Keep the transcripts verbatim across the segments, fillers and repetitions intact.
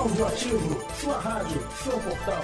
Audioativo, sua rádio, seu portal.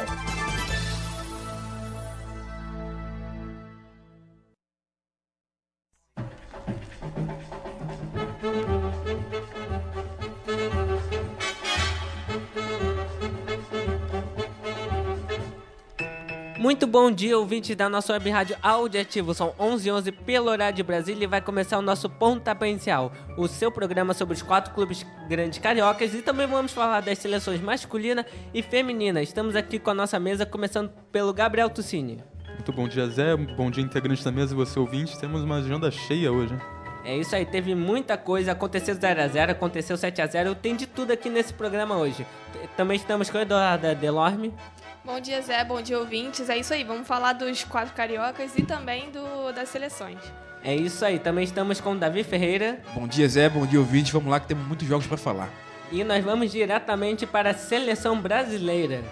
Muito bom dia, ouvintes da nossa web rádio Audioativo. São onze e onze pelo horário de Brasília e vai começar o nosso Pontapé Inicial, o seu programa sobre os quatro clubes grandes cariocas, e também vamos falar das seleções masculina e feminina. Estamos aqui com a nossa mesa, começando pelo Gabriel Tuccini. Muito bom dia, Zé. Bom dia, integrante da mesa e você, ouvinte. Temos uma agenda cheia hoje. É isso aí, teve muita coisa, aconteceu zero a zero, aconteceu sete a zero, tem de tudo aqui nesse programa hoje. Também estamos com a Eduarda Delorme. Bom dia, Zé. Bom dia, ouvintes. É isso aí, vamos falar dos quatro cariocas e também do, das seleções. É isso aí, também estamos com o Davi Ferreira. Bom dia, Zé. Bom dia, ouvintes. Vamos lá que temos muitos jogos para falar. E nós vamos diretamente para a seleção brasileira.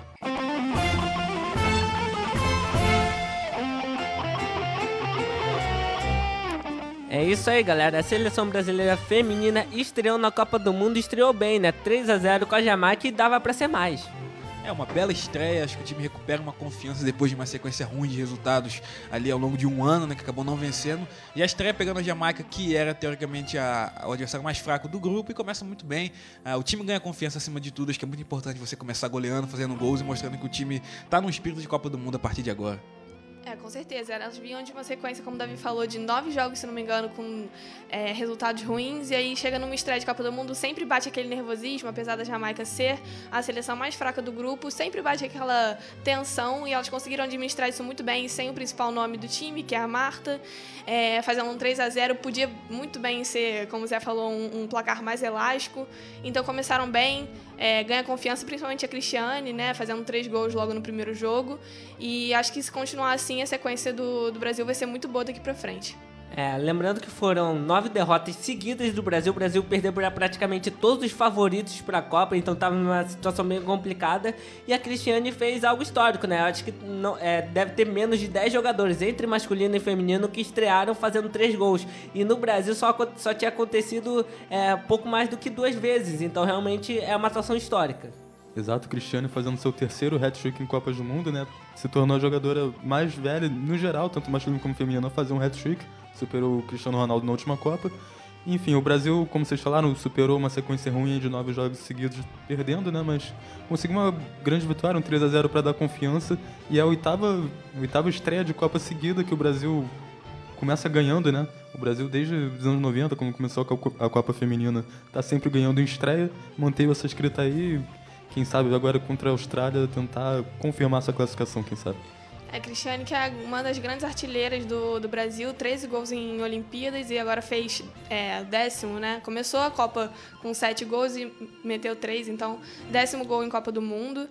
É isso aí, galera. A seleção brasileira feminina estreou na Copa do Mundo, estreou bem, né? três a zero com a Jamaica e dava pra ser mais. É uma bela estreia, acho que o time recupera uma confiança depois de uma sequência ruim de resultados ali ao longo de um ano, né, que acabou não vencendo. E a estreia pegando a Jamaica, que era teoricamente a, o adversário mais fraco do grupo, e começa muito bem. Ah, o time ganha confiança acima de tudo, acho que é muito importante você começar goleando, fazendo gols e mostrando que o time tá no espírito de Copa do Mundo a partir de agora. É, com certeza. Elas vinham de uma sequência, como o Davi falou, de nove jogos, se não me engano, com é, resultados ruins. E aí chega numa estreia de Copa do Mundo, sempre bate aquele nervosismo, apesar da Jamaica ser a seleção mais fraca do grupo, sempre bate aquela tensão, e elas conseguiram administrar isso muito bem, sem o principal nome do time, que é a Marta, é, fazendo um três a zero. Podia muito bem ser, como o Zé falou, um, um placar mais elástico. Então começaram bem, é, ganha confiança, principalmente a Cristiane, né, fazendo três gols logo no primeiro jogo. E acho que se continuar assim, a sequência do, do Brasil vai ser muito boa daqui pra frente. É, lembrando que foram nove derrotas seguidas do Brasil. O Brasil perdeu para praticamente todos os favoritos para a Copa, então estava numa situação meio complicada. E a Cristiane fez algo histórico, né? Eu acho que não, é, deve ter menos de dez jogadores, entre masculino e feminino, que estrearam fazendo três gols. E no Brasil só, só tinha acontecido é, pouco mais do que duas vezes, então realmente é uma atuação histórica. Exato, Cristiane fazendo seu terceiro hat-trick em Copas do Mundo, né? Se tornou a jogadora mais velha, no geral, tanto masculino como feminino, a fazer um hat-trick. Superou o Cristiano Ronaldo na última Copa. Enfim, o Brasil, como vocês falaram, superou uma sequência ruim de nove jogos seguidos perdendo, né? Mas conseguiu uma grande vitória, um três a zero para dar confiança. E é a oitava, a oitava estreia de Copa seguida que o Brasil começa ganhando, né? O Brasil, desde os anos noventa, quando começou a Copa Feminina, está sempre ganhando em estreia. Manteve essa escrita aí. Quem sabe agora contra a Austrália tentar confirmar essa classificação, quem sabe. A Cristiane, que é uma das grandes artilheiras do, do Brasil, treze gols em Olimpíadas e agora fez é, décimo, né? Começou a Copa com sete gols e meteu três, então décimo gol em Copa do Mundo.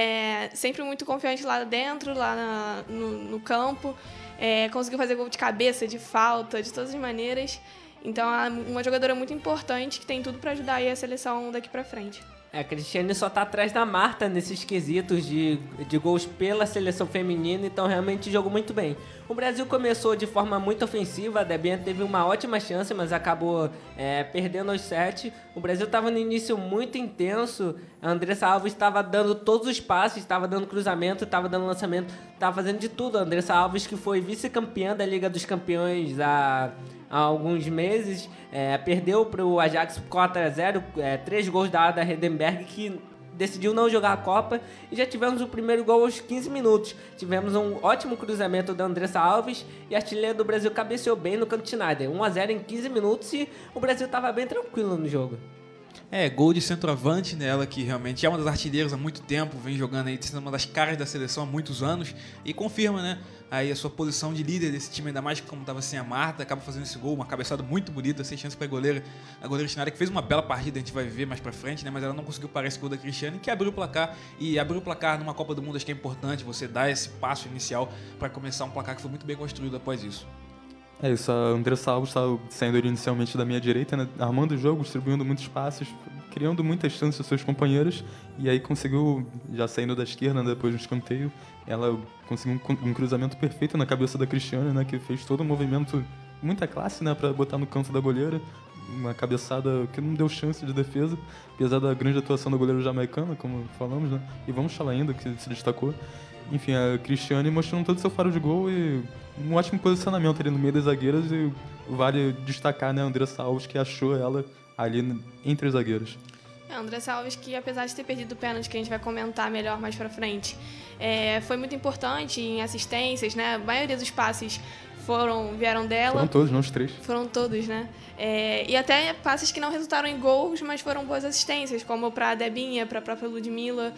É, sempre muito confiante lá dentro, lá na, no, no campo. É, conseguiu fazer gol de cabeça, de falta, de todas as maneiras. Então é uma jogadora muito importante que tem tudo para ajudar aí a seleção daqui para frente. É, a Cristiane só tá atrás da Marta nesses quesitos de, de gols pela seleção feminina, então realmente jogou muito bem. O Brasil começou de forma muito ofensiva, a Debinha teve uma ótima chance, mas acabou é, perdendo os sete. O Brasil estava no início muito intenso, a Andressa Alves estava dando todos os passes, estava dando cruzamento, estava dando lançamento, estava fazendo de tudo. A Andressa Alves, que foi vice-campeã da Liga dos Campeões há... há alguns meses, é, perdeu para o Ajax por quatro a zero, é, três gols da Ada Hedenberg, que decidiu não jogar a Copa, e já tivemos o primeiro gol aos quinze minutos. Tivemos um ótimo cruzamento da Andressa Alves e a artilheira do Brasil cabeceou bem no canto de Schneider. um a zero em quinze minutos e o Brasil estava bem tranquilo no jogo. É, gol de centroavante nela, que realmente é uma das artilheiras há muito tempo, vem jogando aí, sendo uma das caras da seleção há muitos anos, e confirma, né, aí a sua posição de líder desse time, ainda mais que como estava sem a Marta, acaba fazendo esse gol, uma cabeçada muito bonita, sem chance para a goleira, a goleira Schneider, que fez uma bela partida, a gente vai ver mais pra frente, né, mas ela não conseguiu parar esse gol da Cristiane, que abriu o placar, e abrir o placar numa Copa do Mundo acho que é importante, você dar esse passo inicial para começar um placar que foi muito bem construído após isso. É isso, a Andressa Alves estava saindo inicialmente da minha direita, né, armando o jogo, distribuindo muitos passes, criando muitas chances aos seus companheiros, e aí conseguiu, já saindo da esquerda, né, depois do escanteio, ela conseguiu um, um cruzamento perfeito na cabeça da Cristiane, né, que fez todo o movimento, muita classe, né, para botar no canto da goleira, uma cabeçada que não deu chance de defesa, apesar da grande atuação do goleiro jamaicano, como falamos, né? E vamos falar ainda, que se destacou. Enfim, a Cristiane mostrando todo o seu faro de gol e um ótimo posicionamento ali no meio das zagueiras, e vale destacar, né, a Andressa Alves, que achou ela ali entre os zagueiros. É, Andressa Alves, que apesar de ter perdido o pênalti, que a gente vai comentar melhor mais pra frente, é, foi muito importante em assistências, né? A maioria dos passes foram, vieram dela. Foram todos, não os três. Foram todos, né? É, e até passes que não resultaram em gols, mas foram boas assistências, como para a Debinha, para a própria Ludmilla.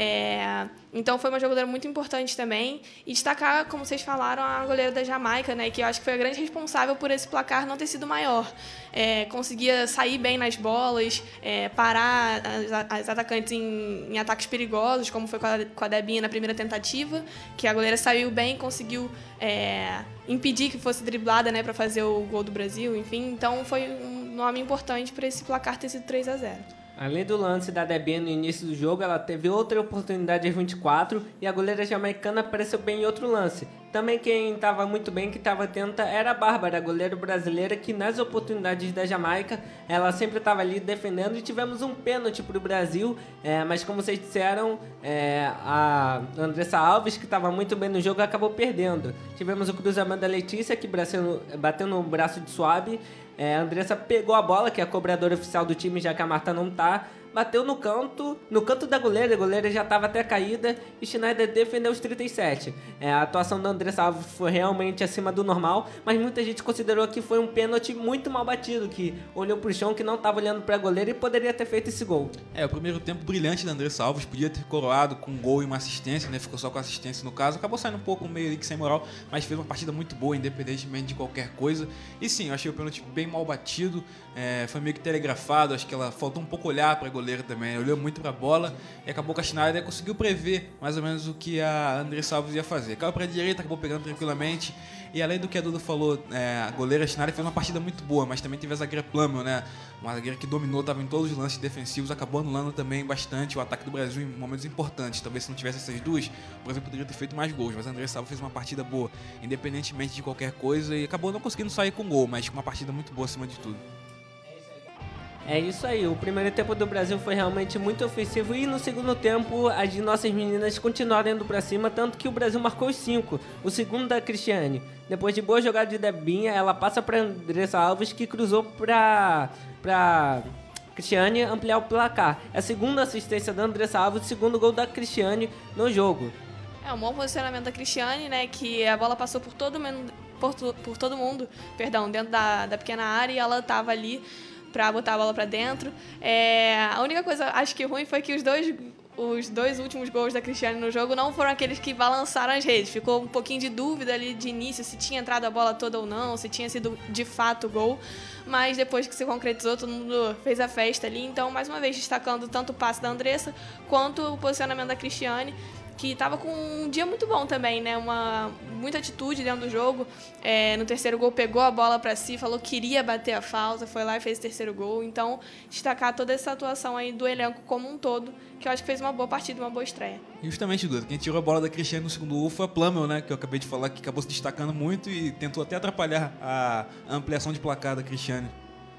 É, então foi uma jogadora muito importante também. E destacar, como vocês falaram, a goleira da Jamaica, né? Que eu acho que foi a grande responsável por esse placar não ter sido maior. É, conseguia sair bem nas bolas, é, parar as, as atacantes em, em ataques perigosos, como foi com a, com a Debinha na primeira tentativa, que a goleira saiu bem, conseguiu é, impedir que fosse driblada, né, para fazer o gol do Brasil, enfim. Então foi um nome importante para esse placar ter sido três a zero. Além do lance da Debinha no início do jogo, ela teve outra oportunidade aos vinte e quatro e a goleira jamaicana apareceu bem em outro lance. Também quem estava muito bem, que estava atenta, era a Bárbara, a goleira brasileira, que nas oportunidades da Jamaica, ela sempre estava ali defendendo, e tivemos um pênalti para o Brasil, é, mas como vocês disseram, é, a Andressa Alves, que estava muito bem no jogo, acabou perdendo. Tivemos o cruzamento da Letícia, que bateu no braço de Suave. É, a Andressa pegou a bola, que é a cobradora oficial do time, já que a Marta não tá, bateu no canto, no canto da goleira, a goleira já estava até caída, e Schneider defendeu os trinta e sete. É, a atuação da Andressa Alves foi realmente acima do normal, mas muita gente considerou que foi um pênalti muito mal batido, que olhou pro chão, que não estava olhando para a goleira e poderia ter feito esse gol. É, o primeiro tempo brilhante da Andressa Alves, podia ter coroado com um gol e uma assistência, né? Ficou só com assistência no caso, acabou saindo um pouco meio ali que sem moral, mas fez uma partida muito boa, independentemente de qualquer coisa. E sim, eu achei o pênalti bem mal batido, é, foi meio que telegrafado, acho que ela faltou um pouco olhar para a goleira também, olhou muito para a bola e acabou que a Schneider conseguiu prever mais ou menos o que a Andressa Alves ia fazer. Caiu para a direita, acabou pegando tranquilamente, e além do que a Duda falou, é, a goleira Schneider fez uma partida muito boa, mas também teve a zagueira Plummer, né? Uma zagueira que dominou, estava em todos os lances defensivos, acabou anulando também bastante o ataque do Brasil em momentos importantes. Talvez se não tivesse essas duas, o Brasil poderia ter feito mais gols, mas a Andressa Alves fez uma partida boa, independentemente de qualquer coisa, e acabou não conseguindo sair com gol, mas com uma partida muito boa acima de tudo. É isso aí, o primeiro tempo do Brasil foi realmente muito ofensivo, e no segundo tempo as nossas meninas continuaram indo pra cima, tanto que o Brasil marcou os cinco, o segundo da Cristiane. Depois de boa jogada de Debinha, ela passa pra Andressa Alves, que cruzou pra, pra Cristiane ampliar o placar. É a segunda assistência da Andressa Alves, o segundo gol da Cristiane no jogo. É um bom posicionamento da Cristiane, né, que a bola passou por todo mundo, por, por todo mundo, perdão, dentro da, da pequena área, e ela tava ali para botar a bola para dentro. É, a única coisa, acho que ruim, foi que os dois, os dois últimos gols da Cristiane no jogo não foram aqueles que balançaram as redes. Ficou um pouquinho de dúvida ali de início se tinha entrado a bola toda ou não, se tinha sido de fato gol. Mas depois que se concretizou, todo mundo fez a festa ali. Então, mais uma vez, destacando tanto o passe da Andressa quanto o posicionamento da Cristiane, que estava com um dia muito bom também, né? Uma, muita atitude dentro do jogo. É, no terceiro gol pegou a bola para si, falou que queria bater a falta, foi lá e fez o terceiro gol. Então, destacar toda essa atuação aí do elenco como um todo, que eu acho que fez uma boa partida, uma boa estreia. E justamente, Duda, quem tirou a bola da Cristiane no segundo gol foi a Plummer, né? Que eu acabei de falar, que acabou se destacando muito e tentou até atrapalhar a ampliação de placar da Cristiane.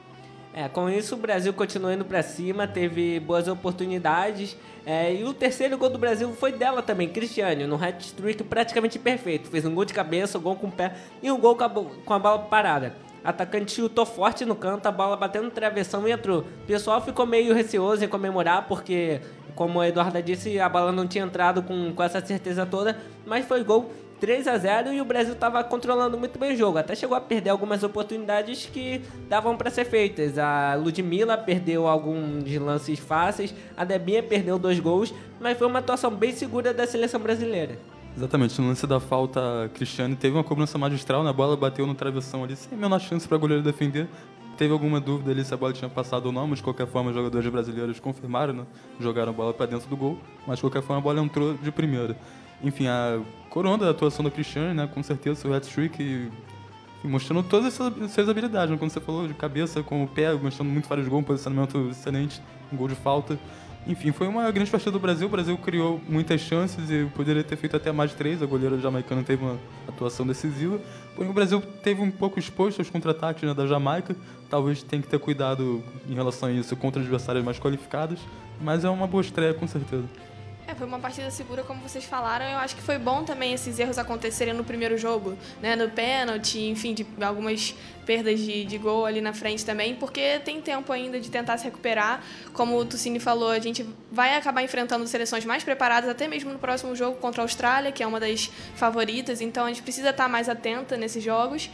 É, com isso o Brasil continuou indo pra cima, teve boas oportunidades, é, e o terceiro gol do Brasil foi dela também, Cristiane, no hat-trick praticamente perfeito. Fez um gol de cabeça, um gol com o pé e um gol com a, com a bola parada. O atacante chutou forte no canto, a bola batendo no travessão e entrou. O pessoal ficou meio receoso em comemorar, porque, como a Eduarda disse, a bola não tinha entrado com, com essa certeza toda, mas foi gol. três a zero, e o Brasil estava controlando muito bem o jogo. Até chegou a perder algumas oportunidades que davam para ser feitas. A Ludmilla perdeu alguns lances fáceis, a Debinha perdeu dois gols, mas foi uma atuação bem segura da seleção brasileira. Exatamente, no lance da falta, a Cristiane teve uma cobrança magistral, na bola bateu no travessão ali, sem a menor chance para a goleira defender. Teve alguma dúvida ali se a bola tinha passado ou não, mas de qualquer forma os jogadores brasileiros confirmaram, né? Jogaram a bola para dentro do gol, mas de qualquer forma a bola entrou de primeira. Enfim, a coroa da atuação da Cristiane, né, com certeza, seu hat-trick, e, e mostrando todas essas, essas habilidades, né, como você falou, de cabeça, com o pé, mostrando muito vários gols, um posicionamento excelente, um gol de falta. Enfim, foi uma grande partida do Brasil. O Brasil criou muitas chances e poderia ter feito até mais de três. A goleira jamaicana teve uma atuação decisiva. Porém, o Brasil teve um pouco exposto aos contra-ataques, né, da Jamaica. Talvez tenha que ter cuidado em relação a isso contra adversários mais qualificados. Mas é uma boa estreia, com certeza. É, foi uma partida segura, como vocês falaram. Eu acho que foi bom também esses erros acontecerem no primeiro jogo, né? No pênalti, enfim, de algumas perdas de, de gol ali na frente também, porque tem tempo ainda de tentar se recuperar. Como o Tucini falou, a gente vai acabar enfrentando seleções mais preparadas, até mesmo no próximo jogo contra a Austrália, que é uma das favoritas. Então, a gente precisa estar mais atenta nesses jogos.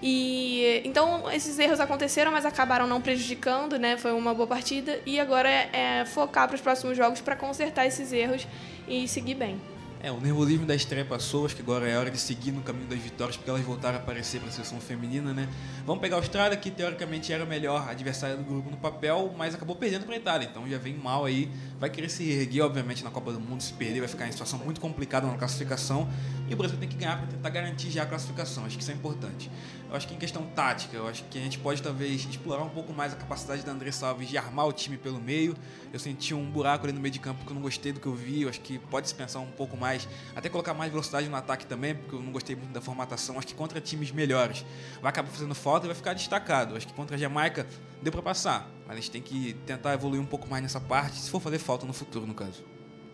E então, esses erros aconteceram, mas acabaram não prejudicando, né? Foi uma boa partida. E agora é, é focar para os próximos jogos para consertar esses erros e seguir bem. É, o nervosismo da estreia passou, acho que agora é hora de seguir no caminho das vitórias, porque elas voltaram a aparecer para a seleção feminina, né? Vamos pegar a Austrália, que teoricamente era a melhor adversária do grupo no papel, mas acabou perdendo para a Itália, então já vem mal aí, vai querer se erguer, obviamente, na Copa do Mundo, se perder vai ficar em situação muito complicada na classificação, e o Brasil tem que ganhar para tentar garantir já a classificação, acho que isso é importante. Eu acho que em questão tática, eu acho que a gente pode talvez explorar um pouco mais a capacidade da Andressa Alves de armar o time pelo meio. Eu senti um buraco ali no meio de campo que eu não gostei do que eu vi, eu acho que pode se pensar um pouco mais, até colocar mais velocidade no ataque também, porque eu não gostei muito da formatação. Acho que contra times melhores vai acabar fazendo falta e vai ficar destacado. Acho que contra a Jamaica deu para passar, mas a gente tem que tentar evoluir um pouco mais nessa parte, se for fazer falta no futuro, no caso.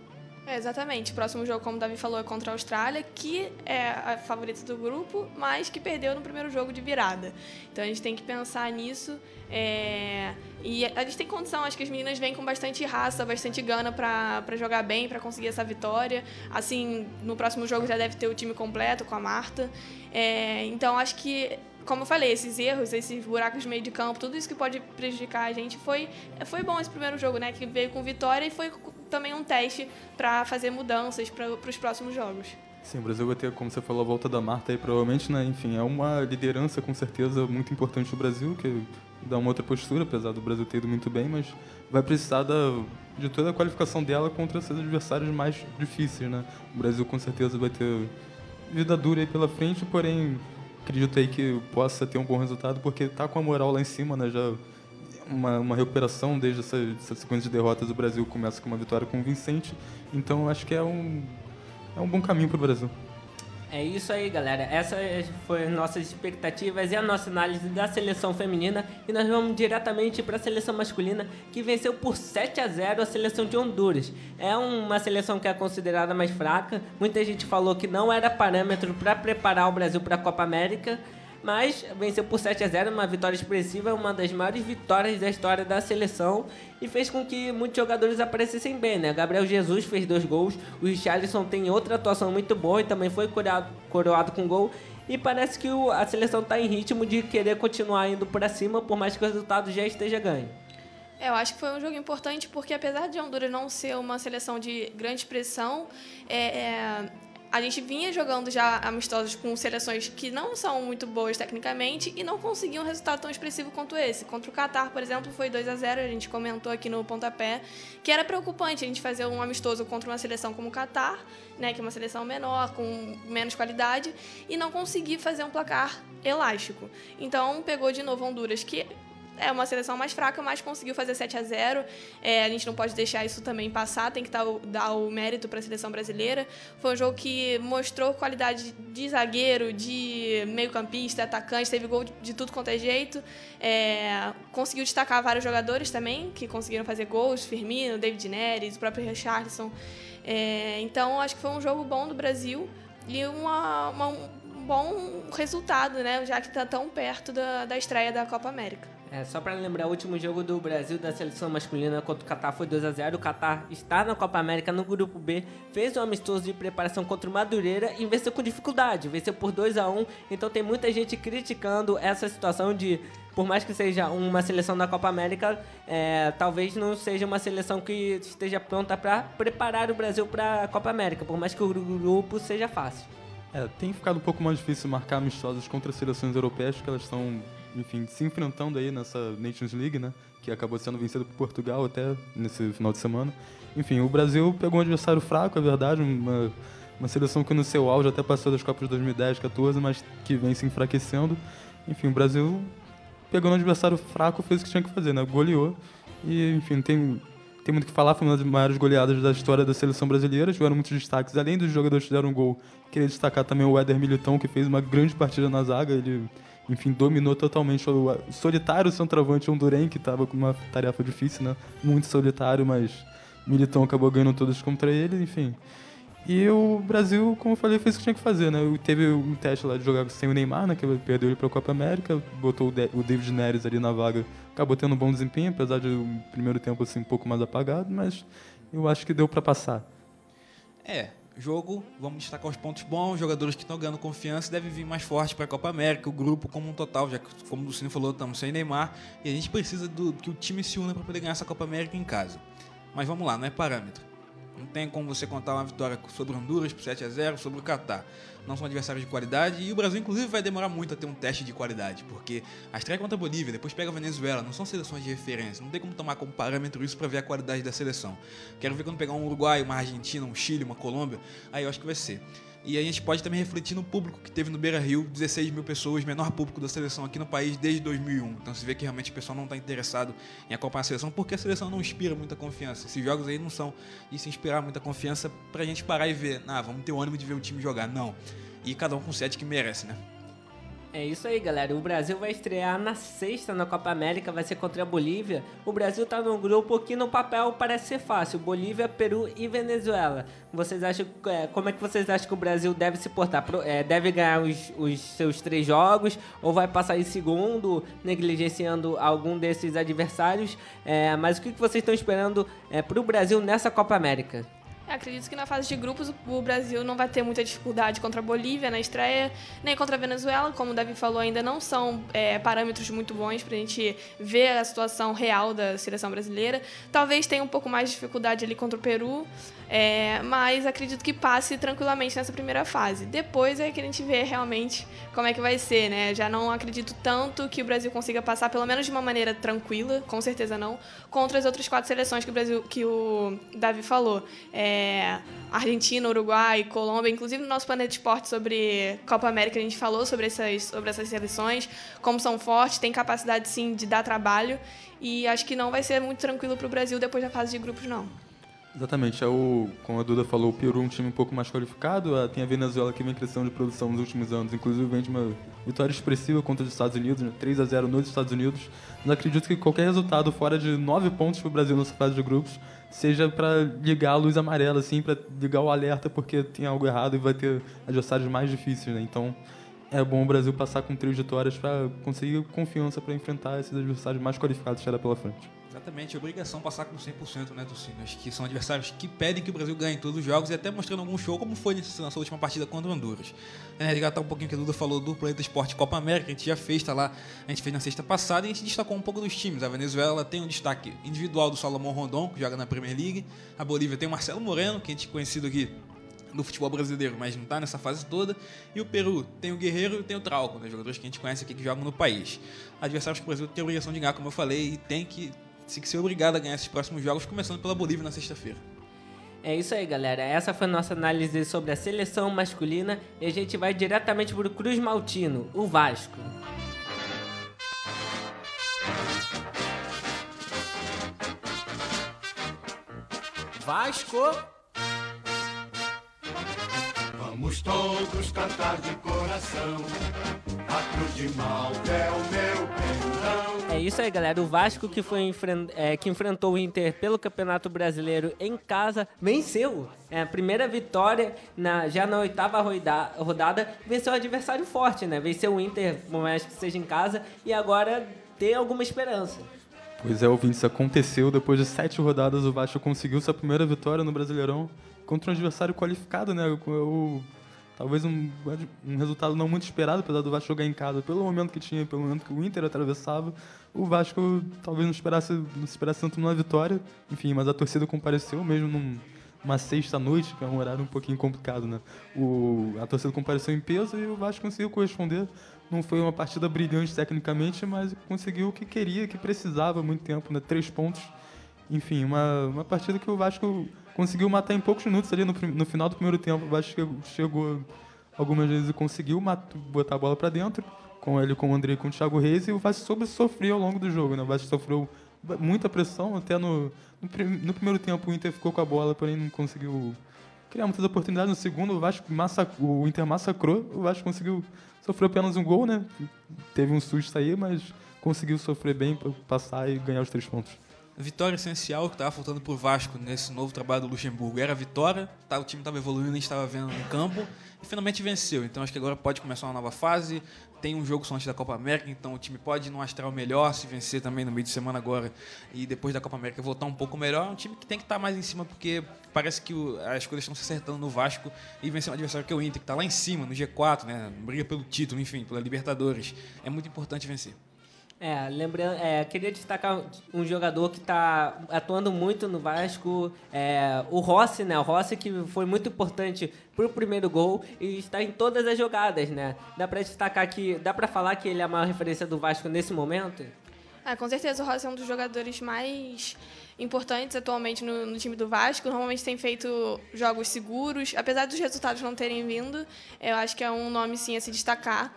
É, exatamente. O próximo jogo, como o Davi falou, é contra a Austrália, que é a favorita do grupo, mas que perdeu no primeiro jogo de virada. Então a gente tem que pensar nisso. É... E a gente tem condição, acho que as meninas vêm com bastante raça, bastante gana para jogar bem, para conseguir essa vitória. Assim, no próximo jogo já deve ter o time completo com a Marta. É... Então acho que, como eu falei, esses erros, esses buracos no meio de campo, tudo isso que pode prejudicar a gente, foi, foi bom esse primeiro jogo, né? Que veio com vitória e foi também um teste para fazer mudanças para os próximos jogos. Sim, o Brasil vai ter, como você falou, a volta da Marta aí, provavelmente, né? Enfim, é uma liderança, com certeza, muito importante do Brasil, que dá uma outra postura, apesar do Brasil ter ido muito bem, mas vai precisar da, de toda a qualificação dela contra esses adversários mais difíceis, né? O Brasil, com certeza, vai ter vida dura aí pela frente, porém, acredito aí que possa ter um bom resultado, porque tá com a moral lá em cima, né? Já uma, uma recuperação desde essa, essa sequência de derrotas. Do Brasil começa com uma vitória convincente, então acho que é um, é um bom caminho para o Brasil. É isso aí, galera. Essas foram nossas expectativas e a nossa análise da seleção feminina. E nós vamos diretamente para a seleção masculina, que venceu por sete a zero a seleção de Honduras. É uma seleção que é considerada mais fraca. Muita gente falou que não era parâmetro para preparar o Brasil para a Copa América, mas venceu por sete a zero, uma vitória expressiva, uma das maiores vitórias da história da seleção, e fez com que muitos jogadores aparecessem bem, né? Gabriel Jesus fez dois gols, o Richarlison tem outra atuação muito boa e também foi coroado, coroado com gol, e parece que o, a seleção está em ritmo de querer continuar indo para cima, por mais que o resultado já esteja ganho. É, eu acho que foi um jogo importante porque, apesar de Honduras não ser uma seleção de grande expressão, é... é... a gente vinha jogando já amistosos com seleções que não são muito boas tecnicamente e não conseguiam um resultado tão expressivo quanto esse. Contra o Catar, por exemplo, foi dois a zero, a gente comentou aqui no pontapé, que era preocupante a gente fazer um amistoso contra uma seleção como o Catar, né, que é uma seleção menor, com menos qualidade, e não conseguir fazer um placar elástico. Então, pegou de novo Honduras, que é uma seleção mais fraca, mas conseguiu fazer sete a zero. É, a gente não pode deixar isso também passar, tem que dar o, dar o mérito para a seleção brasileira. Foi um jogo que mostrou qualidade de zagueiro, de meio-campista, atacante, teve gol de, de tudo quanto é jeito. É, conseguiu destacar vários jogadores também, que conseguiram fazer gols, Firmino, David Neres, o próprio Richarlison. É, então, acho que foi um jogo bom do Brasil e uma, uma, um bom resultado, né, já que está tão perto da, da estreia da Copa América. É, só para lembrar, o último jogo do Brasil da seleção masculina contra o Catar foi dois a zero. O Catar está na Copa América no grupo B, fez um amistoso de preparação contra o Madureira e venceu com dificuldade, venceu por dois a um. Então tem muita gente criticando essa situação de, por mais que seja uma seleção da Copa América, é, talvez não seja uma seleção que esteja pronta para preparar o Brasil para a Copa América, por mais que o grupo seja fácil. É, tem ficado um pouco mais difícil marcar amistosos contra seleções europeias, porque elas estão, enfim, se enfrentando aí nessa Nations League, né, que acabou sendo vencida por Portugal até nesse final de semana. Enfim, o Brasil pegou um adversário fraco, é verdade, uma, uma seleção que no seu auge até passou das Copas de dois mil e dez, quatorze, mas que vem se enfraquecendo. Enfim, o Brasil pegou um adversário fraco, fez o que tinha que fazer, né, goleou. E, enfim, tem, tem muito o que falar, foi uma das maiores goleadas da história da seleção brasileira, tiveram muitos destaques, além dos jogadores que fizeram gol, queria destacar também o Éder Militão, que fez uma grande partida na zaga, ele, enfim, dominou totalmente o solitário centroavante Honduren, que estava com uma tarefa difícil, né, muito solitário, mas Militão acabou ganhando todas contra ele, enfim. E o Brasil, como eu falei, fez o que tinha que fazer, né? Teve um teste lá de jogar sem o Neymar, né? Que perdeu ele para a Copa América, botou o, De- o David Neres ali na vaga, acabou tendo um bom desempenho, apesar de um primeiro tempo assim um pouco mais apagado, mas eu acho que deu para passar. É, jogo, vamos destacar os pontos bons, jogadores que estão ganhando confiança devem vir mais forte para a Copa América, o grupo como um total, já que, como o Lucino falou, estamos sem Neymar, e a gente precisa do, que o time se una para poder ganhar essa Copa América em casa. Mas vamos lá, não é parâmetro. Não tem como você contar uma vitória sobre Honduras por sete a zero, sobre o Catar. Não são adversários de qualidade e o Brasil, inclusive, vai demorar muito a ter um teste de qualidade, porque a estreia contra a Bolívia, depois pega a Venezuela, não são seleções de referência, não tem como tomar como parâmetro isso para ver a qualidade da seleção. Quero ver quando pegar um Uruguai, uma Argentina, um Chile, uma Colômbia, aí eu acho que vai ser. E a gente pode também refletir no público que teve no Beira-Rio, dezesseis mil pessoas, menor público da seleção aqui no país desde dois mil e um. Então se vê que realmente o pessoal não está interessado em acompanhar a seleção, porque a seleção não inspira muita confiança. Esses jogos aí não são de se inspirar muita confiança pra gente parar e ver, ah, vamos ter o ânimo de ver o time jogar. Não. E cada um com o set que merece, né? É isso aí, galera. O Brasil vai estrear na sexta na Copa América, vai ser contra a Bolívia. O Brasil tá num grupo que no papel parece ser fácil: Bolívia, Peru e Venezuela. Vocês acham, é, como é que vocês acham que o Brasil deve se portar? Pro- é, deve ganhar os, os seus três jogos ou vai passar em segundo, negligenciando algum desses adversários? É, mas o que que vocês estão esperando é, pro Brasil nessa Copa América? Eu acredito que na fase de grupos o Brasil não vai ter muita dificuldade contra a Bolívia na estreia, nem contra a Venezuela, como o Davi falou, ainda não são é, parâmetros muito bons para a gente ver a situação real da seleção brasileira. Talvez tenha um pouco mais de dificuldade ali contra o Peru, é, mas acredito que passe tranquilamente nessa primeira fase. Depois é que a gente vê realmente como é que vai ser, né? Já não acredito tanto que o Brasil consiga passar, pelo menos de uma maneira tranquila, com certeza não, contra as outras quatro seleções que o Brasil, que o Davi falou. É, Argentina, Uruguai, Colômbia, inclusive no nosso Planeta Esporte sobre Copa América a gente falou sobre essas, sobre essas seleções, como são fortes, têm capacidade sim de dar trabalho, e acho que não vai ser muito tranquilo para o Brasil depois da fase de grupos, não. Exatamente, é o, como a Duda falou, o Peru é um time um pouco mais qualificado, a- tem a Venezuela que vem crescendo de produção nos últimos anos, inclusive vem de uma vitória expressiva contra os Estados Unidos, né, três a zero nos Estados Unidos, mas acredito que qualquer resultado fora de nove pontos para o Brasil nessa fase de grupos seja para ligar a luz amarela, assim, para ligar o alerta porque tem algo errado e vai ter adversários mais difíceis, né? Então é bom o Brasil passar com três vitórias para conseguir confiança para enfrentar esses adversários mais qualificados que era pela frente. Exatamente, é obrigação passar com cem por cento, né, Tucino? Acho que são adversários que pedem que o Brasil ganhe todos os jogos e até mostrando algum show, como foi nessa nossa última partida contra o Honduras. É, resgatar um pouquinho o que a Duda falou do Planeta Esporte Copa América, a gente já fez, tá lá, a gente fez na sexta passada e a gente destacou um pouco dos times. A Venezuela tem um destaque individual do Salomão Rondon, que joga na Premier League. A Bolívia tem o Marcelo Moreno, que a gente é conhecido aqui do futebol brasileiro, mas não está nessa fase toda. E o Peru tem o Guerreiro e tem o Trauco, né, jogadores que a gente conhece aqui que jogam no país. Adversários que o Brasil tem a obrigação de ganhar, como eu falei, e tem que tem que ser obrigado a ganhar esses próximos jogos, começando pela Bolívia na sexta-feira. É isso aí, galera. Essa foi a nossa análise sobre a seleção masculina e a gente vai diretamente para o Cruz Maltino, o Vasco. Vasco! Vamos todos cantar de coração. A Cruz de Malta é o meu pendão. É isso aí, galera. O Vasco que, foi enfren- é, que enfrentou o Inter pelo Campeonato Brasileiro em casa, venceu. É a primeira vitória na, já na oitava roida- rodada. Venceu um adversário forte, né? Venceu o Inter, por mais que seja em casa, e agora tem alguma esperança. Pois é, ouvintes, aconteceu. Depois de sete rodadas, o Vasco conseguiu sua primeira vitória no Brasileirão contra um adversário qualificado, né? O, o- talvez um, um resultado não muito esperado, apesar do Vasco jogar em casa, pelo momento que tinha, pelo momento que o Inter atravessava. O Vasco talvez não esperasse, não esperasse tanto numa vitória, enfim, mas a torcida compareceu mesmo num, numa sexta-noite, que é um horário um pouquinho complicado, né? O, a torcida compareceu em peso e o Vasco conseguiu corresponder. Não foi uma partida brilhante tecnicamente, mas conseguiu o que queria, que precisava há muito tempo, né? Três pontos. Enfim, uma, uma partida que o Vasco conseguiu matar em poucos minutos ali no, prim- no final do primeiro tempo. O Vasco chegou, chegou algumas vezes e conseguiu mat- botar a bola para dentro, com ele, com o André e com o Thiago Reis, e o Vasco soube sofrer ao longo do jogo, né? O Vasco sofreu muita pressão, até no, no, prim- no primeiro tempo o Inter ficou com a bola, porém não conseguiu criar muitas oportunidades. No segundo, o Vasco massac... o Inter massacrou, o Vasco conseguiu sofrer apenas um gol, né? Teve um susto aí, mas conseguiu sofrer bem para passar e ganhar os três pontos. Vitória essencial que estava faltando pro Vasco nesse novo trabalho do Luxemburgo era a vitória, tá, o time estava evoluindo, a gente estava vendo no campo e finalmente venceu. Então acho que agora pode começar uma nova fase, tem um jogo só antes da Copa América, então o time pode ir num astral melhor, se vencer também no meio de semana agora e depois da Copa América voltar um pouco melhor. É um time que tem que estar mais em cima porque parece que o, as coisas estão se acertando no Vasco e vencer um adversário que é o Inter, que está lá em cima, no G quatro, né, briga pelo título, enfim, pela Libertadores. É muito importante vencer. É, lembrando, é, queria destacar um jogador que está atuando muito no Vasco, é, o Rossi, né? O Rossi que foi muito importante para o primeiro gol e está em todas as jogadas, né? Dá para destacar que, dá para falar que ele é a maior referência do Vasco nesse momento? Ah, com certeza o Rossi é um dos jogadores mais importantes atualmente no, no time do Vasco. Normalmente tem feito jogos seguros, apesar dos resultados não terem vindo. Eu acho que é um nome sim a se destacar.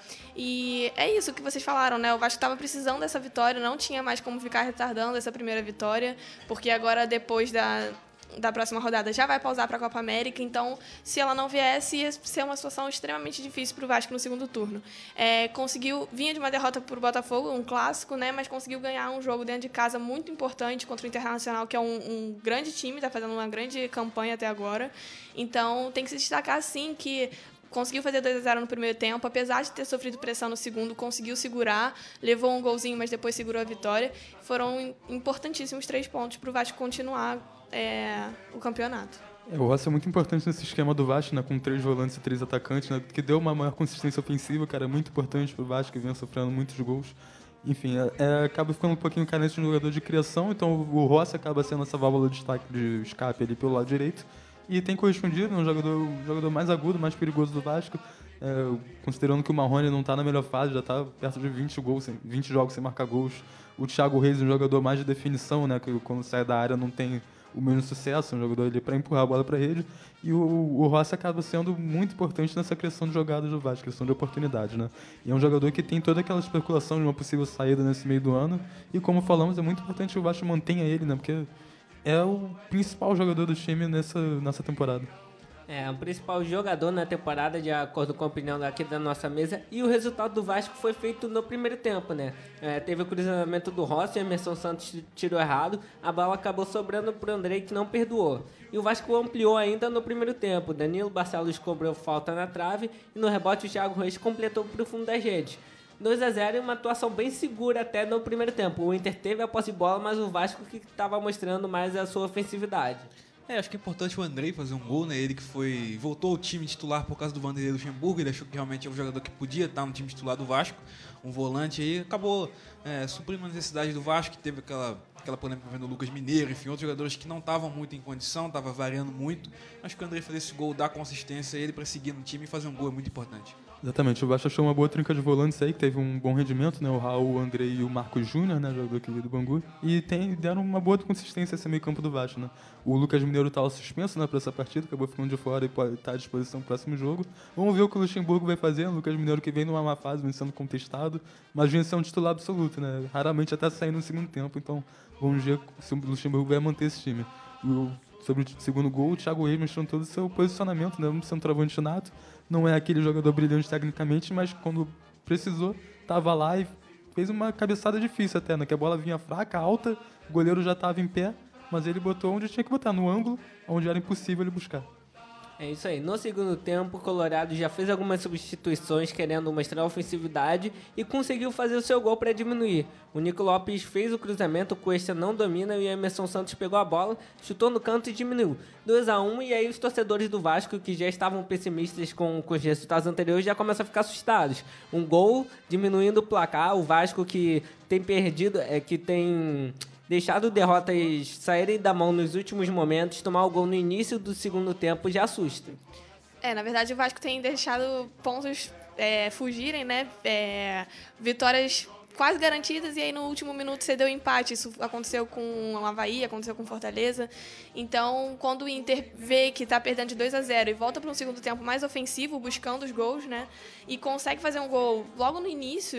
E é isso que vocês falaram, né? O Vasco estava precisando dessa vitória, não tinha mais como ficar retardando essa primeira vitória, porque agora depois da da próxima rodada já vai pausar para a Copa América, então se ela não viesse ia ser uma situação extremamente difícil para o Vasco no segundo turno. É, conseguiu, vinha de uma derrota para o Botafogo, um clássico, né, mas conseguiu ganhar um jogo dentro de casa muito importante contra o Internacional, que é um, um grande time, está fazendo uma grande campanha até agora, então tem que se destacar sim que conseguiu fazer dois a zero no primeiro tempo, apesar de ter sofrido pressão no segundo, conseguiu segurar, levou um golzinho, mas depois segurou a vitória. Foram importantíssimos três pontos para o Vasco continuar é, o campeonato. É, o Rossi é muito importante nesse esquema do Vasco, né, com três volantes e três atacantes, né, que deu uma maior consistência ofensiva, cara, muito importante para o Vasco, que vinha sofrendo muitos gols. Enfim, é, é, acaba ficando um pouquinho carente de um jogador de criação, então o Rossi acaba sendo essa válvula de destaque de escape ali pelo lado direito. E tem correspondido, é um jogador, um jogador mais agudo, mais perigoso do Vasco, é, considerando que o Marrone não está na melhor fase, já está perto de vinte, gols, vinte jogos sem marcar gols. O Thiago Reis é um jogador mais de definição, né, que quando sai da área não tem o mesmo sucesso, um jogador ali para empurrar a bola para a rede. E o, o Rossi acaba sendo muito importante nessa criação de jogadas do Vasco, criação de oportunidades, né? E é um jogador que tem toda aquela especulação de uma possível saída nesse meio do ano. E como falamos, é muito importante que o Vasco mantenha ele, né? Porque é o principal jogador do time nessa, nessa temporada. É, o principal jogador na temporada, de acordo com a opinião daqui da nossa mesa. E o resultado do Vasco foi feito no primeiro tempo, né? É, teve o cruzamento do Rossi, Emerson Santos tirou errado. A bola acabou sobrando pro Andrei, que não perdoou. E o Vasco ampliou ainda no primeiro tempo. Danilo Barcelos cobrou falta na trave. E no rebote o Thiago Reis completou pro fundo das redes. dois a zero e uma atuação bem segura até no primeiro tempo. O Inter teve a posse de bola, mas o Vasco que estava mostrando mais a sua ofensividade. É, acho que é importante o Andrei fazer um gol, né? Ele que foi voltou ao time titular por causa do Vanderlei Luxemburgo. Ele achou que realmente é um jogador que podia estar no time titular do Vasco, um volante aí. Acabou é, suprindo a necessidade do Vasco, que teve aquela, aquela polêmica vendo o Lucas Mineiro, enfim, outros jogadores que não estavam muito em condição, estavam variando muito. Acho que o Andrei fazer esse gol dá consistência a ele para seguir no time e fazer um gol é muito importante. Exatamente, o Vasco achou uma boa trinca de volantes aí, que teve um bom rendimento, né? O Raul, o Andrei e o Marcos Júnior, né? Jogador aqui do Bangu. E tem, deram uma boa consistência esse meio campo do Vasco, né? O Lucas Mineiro estava suspenso, né, para essa partida, acabou ficando de fora e pode estar à disposição no próximo jogo. Vamos ver o que o Luxemburgo vai fazer. O Lucas Mineiro que vem numa má fase, vem sendo contestado, mas vem ser um titular absoluto, né? Raramente até sair no segundo tempo, então vamos ver se o Luxemburgo vai manter esse time. E o, sobre o segundo gol, o Thiago Reis mostrou todo o seu posicionamento, né? Um centroavante nato. Não é aquele jogador brilhante tecnicamente, mas quando precisou, estava lá e fez uma cabeçada difícil até, né? Que a bola vinha fraca, alta, o goleiro já estava em pé, mas ele botou onde tinha que botar, no ângulo, onde era impossível ele buscar. É isso aí. No segundo tempo, o Colorado já fez algumas substituições querendo mostrar ofensividade e conseguiu fazer o seu gol para diminuir. O Nico Lopes fez o cruzamento, o Cuesta não domina e o Emerson Santos pegou a bola, chutou no canto e diminuiu. dois a um e aí os torcedores do Vasco, que já estavam pessimistas com, com os resultados anteriores, já começam a ficar assustados. Um gol diminuindo o placar, o Vasco que tem perdido, é, que tem deixado derrotas saírem da mão nos últimos momentos, tomar o gol no início do segundo tempo já assusta. É, na verdade o Vasco tem deixado pontos é, fugirem, né? É, vitórias quase garantidas e aí no último minuto cedeu empate. Isso aconteceu com o Avaí, aconteceu com o Fortaleza. Então, quando o Inter vê que está perdendo de dois a zero e volta para um segundo tempo mais ofensivo, buscando os gols, né? E consegue fazer um gol logo no início,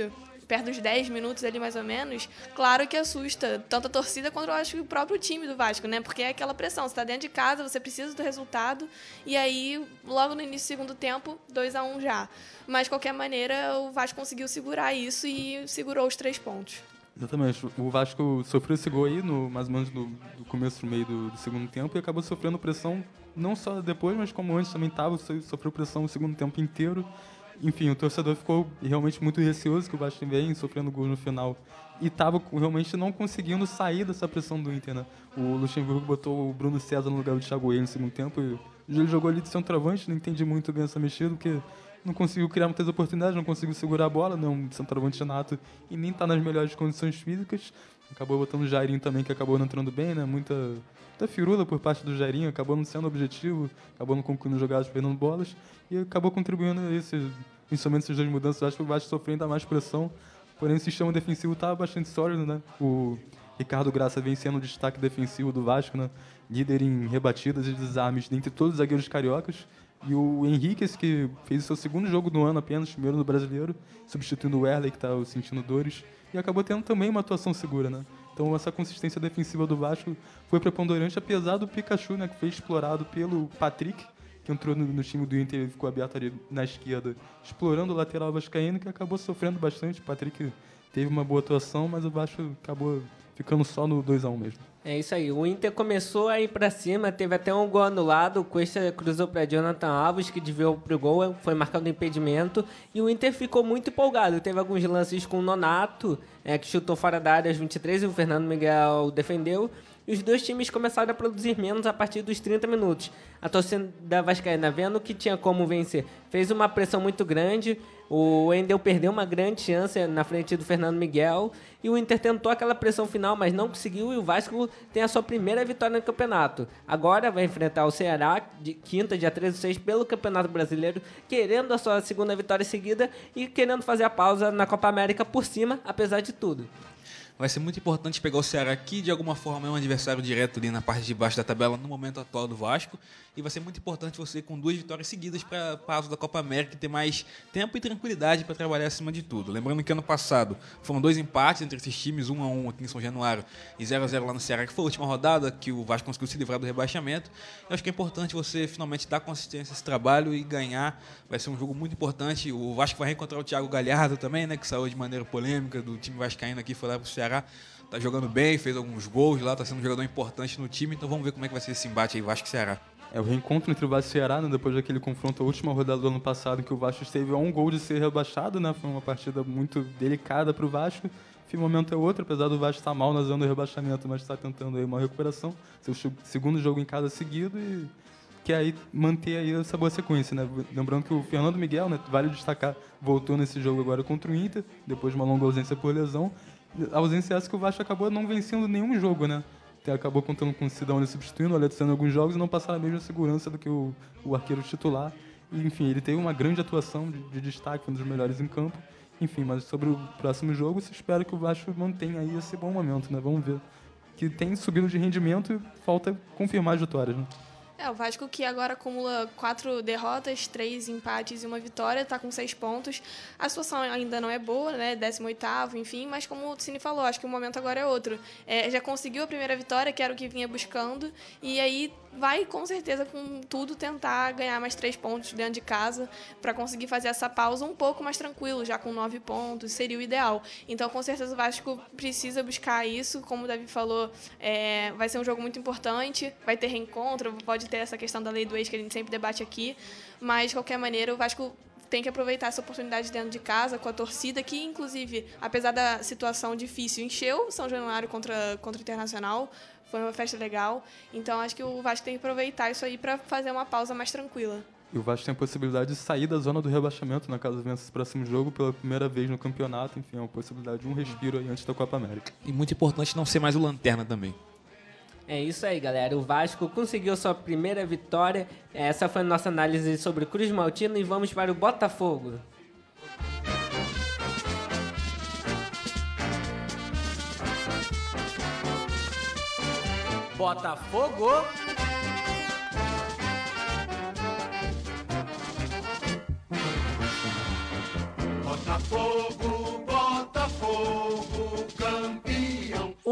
perto dos dez minutos ali mais ou menos, claro que assusta tanto a torcida quanto eu acho que o próprio time do Vasco, né? Porque é aquela pressão, você tá dentro de casa, você precisa do resultado, e aí, logo no início do segundo tempo, dois a um já. Mas, de qualquer maneira, o Vasco conseguiu segurar isso e segurou os três pontos. Exatamente. O Vasco sofreu esse gol aí, no, mais ou menos no, do começo, no meio do, do segundo tempo, e acabou sofrendo pressão, não só depois, mas como antes também estava, sofreu pressão o segundo tempo inteiro. Enfim, o torcedor ficou realmente muito receoso que o Vasco vem sofrendo gol no final. E estava realmente não conseguindo sair dessa pressão do Inter, né? O Luxemburgo botou o Bruno César no lugar do Thiago Reis no segundo tempo, e ele jogou ali de centroavante, não entendi muito bem essa mexida, porque não conseguiu criar muitas oportunidades, não conseguiu segurar a bola, não, um centroavante nato, e nem está nas melhores condições físicas. Acabou botando o Jairinho também, que acabou não entrando bem, né? Muita, muita firula por parte do Jairinho, acabou não sendo objetivo, acabou não concluindo jogadas, perdendo bolas, e acabou contribuindo a esses, principalmente essas duas mudanças. Acho que o Vasco sofreu ainda mais pressão, porém o sistema defensivo estava bastante sólido, né? O Ricardo Graça vem sendo o destaque defensivo do Vasco, né? Líder em rebatidas e desarmes dentre todos os zagueiros cariocas. E o Henrique, esse que fez o seu segundo jogo do ano apenas, primeiro no Brasileiro, substituindo o Erley, que está sentindo dores, e acabou tendo também uma atuação segura, né? Então essa consistência defensiva do Vasco foi preponderante, apesar do Pikachu, né, que foi explorado pelo Patrick, que entrou no, no time do Inter e ficou aberto ali na esquerda, explorando o lateral vascaíno, que acabou sofrendo bastante. O Patrick teve uma boa atuação, mas o Vasco acabou ficando só no dois a um mesmo. É isso aí, o Inter começou a ir pra cima, teve até um gol anulado, o Cuesta cruzou pra Jonathan Alves, que desviou pro gol, foi marcado impedimento, e o Inter ficou muito empolgado, teve alguns lances com o Nonato, é, que chutou fora da área aos vinte e três, e o Fernando Miguel defendeu, e os dois times começaram a produzir menos a partir dos trinta minutos. A torcida vascaína, vendo que tinha como vencer, fez uma pressão muito grande, o Wendel perdeu uma grande chance na frente do Fernando Miguel, e o Inter tentou aquela pressão final, mas não conseguiu, e o Vasco tem a sua primeira vitória no campeonato. Agora vai enfrentar o Ceará, de quinta, dia treze do seis, pelo Campeonato Brasileiro, querendo a sua segunda vitória seguida e querendo fazer a pausa na Copa América por cima, apesar de tudo. Vai ser muito importante pegar o Ceará aqui, de alguma forma é um adversário direto ali na parte de baixo da tabela no momento atual do Vasco, e vai ser muito importante você ir com duas vitórias seguidas para a pausa da Copa América e ter mais tempo e tranquilidade para trabalhar acima de tudo. Lembrando que ano passado foram dois empates entre esses times, um a um aqui em São Januário e zero a zero lá no Ceará, que foi a última rodada que o Vasco conseguiu se livrar do rebaixamento. Eu acho que é importante você finalmente dar consistência a esse trabalho e ganhar. Vai ser um jogo muito importante. O Vasco vai reencontrar o Thiago Galhardo também, né, que saiu de maneira polêmica do time vascaíno aqui, foi lá para o Ceará. Tá jogando bem, fez alguns gols lá, tá sendo um jogador importante no time, então vamos ver como é que vai ser esse embate aí, Vasco e Ceará. É o reencontro entre o Vasco e o Ceará, né, depois daquele confronto, a última rodada do ano passado, em que o Vasco esteve a um gol de ser rebaixado, né, foi uma partida muito delicada para o Vasco. Enfim, um momento é outro, apesar do Vasco estar mal na zona do rebaixamento, mas está tentando aí uma recuperação, seu segundo jogo em casa seguido, e quer aí manter aí essa boa sequência, né? Lembrando que o Fernando Miguel, né, vale destacar, voltou nesse jogo agora contra o Inter, depois de uma longa ausência por lesão. A ausência é essa que o Vasco acabou não vencendo nenhum jogo, né? Acabou contando com o Sidão substituindo, o Alexandre em alguns jogos, e não passaram a mesma segurança do que o, o arqueiro titular. E, enfim, ele teve uma grande atuação de, de destaque, foi um dos melhores em campo. Enfim, mas sobre o próximo jogo, se espera que o Vasco mantenha aí esse bom momento, né? Vamos ver. Que tem subido de rendimento e falta confirmar as vitórias, né? É, o Vasco que agora acumula quatro derrotas, três empates e uma vitória, está com seis pontos. A situação ainda não é boa, né? décimo oitavo, enfim, mas como o Cine falou, acho que o momento agora é outro. É, já conseguiu a primeira vitória, que era o que vinha buscando, e aí vai com certeza com tudo tentar ganhar mais três pontos dentro de casa para conseguir fazer essa pausa um pouco mais tranquilo, já com nove pontos, seria o ideal. Então, com certeza, o Vasco precisa buscar isso. Como o Davi falou, é, vai ser um jogo muito importante, vai ter reencontro, pode ter essa questão da lei do ex que a gente sempre debate aqui, mas, de qualquer maneira, o Vasco tem que aproveitar essa oportunidade dentro de casa, com a torcida, que, inclusive, apesar da situação difícil, encheu São Januário contra, contra o Internacional. Foi uma festa legal. Então, acho que o Vasco tem que aproveitar isso aí para fazer uma pausa mais tranquila. E o Vasco tem a possibilidade de sair da zona do rebaixamento, na caso vença esse próximo jogo, pela primeira vez no campeonato. Enfim, é uma possibilidade de um respiro aí antes da Copa América. E muito importante não ser mais o lanterna também. É isso aí, galera. O Vasco conseguiu sua primeira vitória. Essa foi a nossa análise sobre Cruz Maltino e vamos para o Botafogo. Botafogo. Botafogo, Botafogo.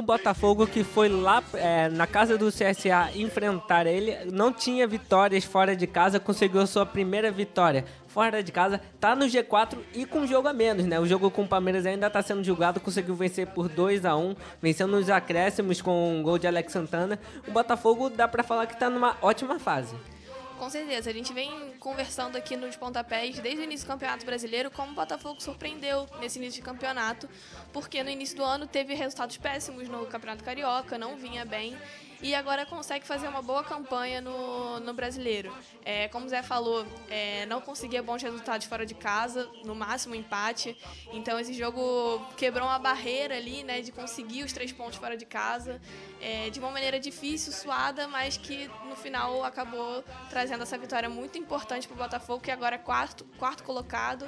O Botafogo, que foi lá é, na casa do C S A enfrentar ele, não tinha vitórias fora de casa, conseguiu sua primeira vitória fora de casa, tá no G quatro e com jogo a menos, né? O jogo com o Palmeiras ainda tá sendo julgado, conseguiu vencer por dois a um, vencendo nos acréscimos com um gol de Alex Santana. O Botafogo dá pra falar que tá numa ótima fase. Com certeza, a gente vem conversando aqui nos pontapés desde o início do Campeonato Brasileiro como o Botafogo surpreendeu nesse início de campeonato, porque no início do ano teve resultados péssimos no Campeonato Carioca, não vinha bem, e agora consegue fazer uma boa campanha no, no Brasileiro. É, como o Zé falou, é, não conseguia bons resultados fora de casa, no máximo empate, então esse jogo quebrou uma barreira ali, né, de conseguir os três pontos fora de casa, é, de uma maneira difícil, suada, mas que no final acabou trazendo essa vitória muito importante para o Botafogo, que agora é quarto, quarto colocado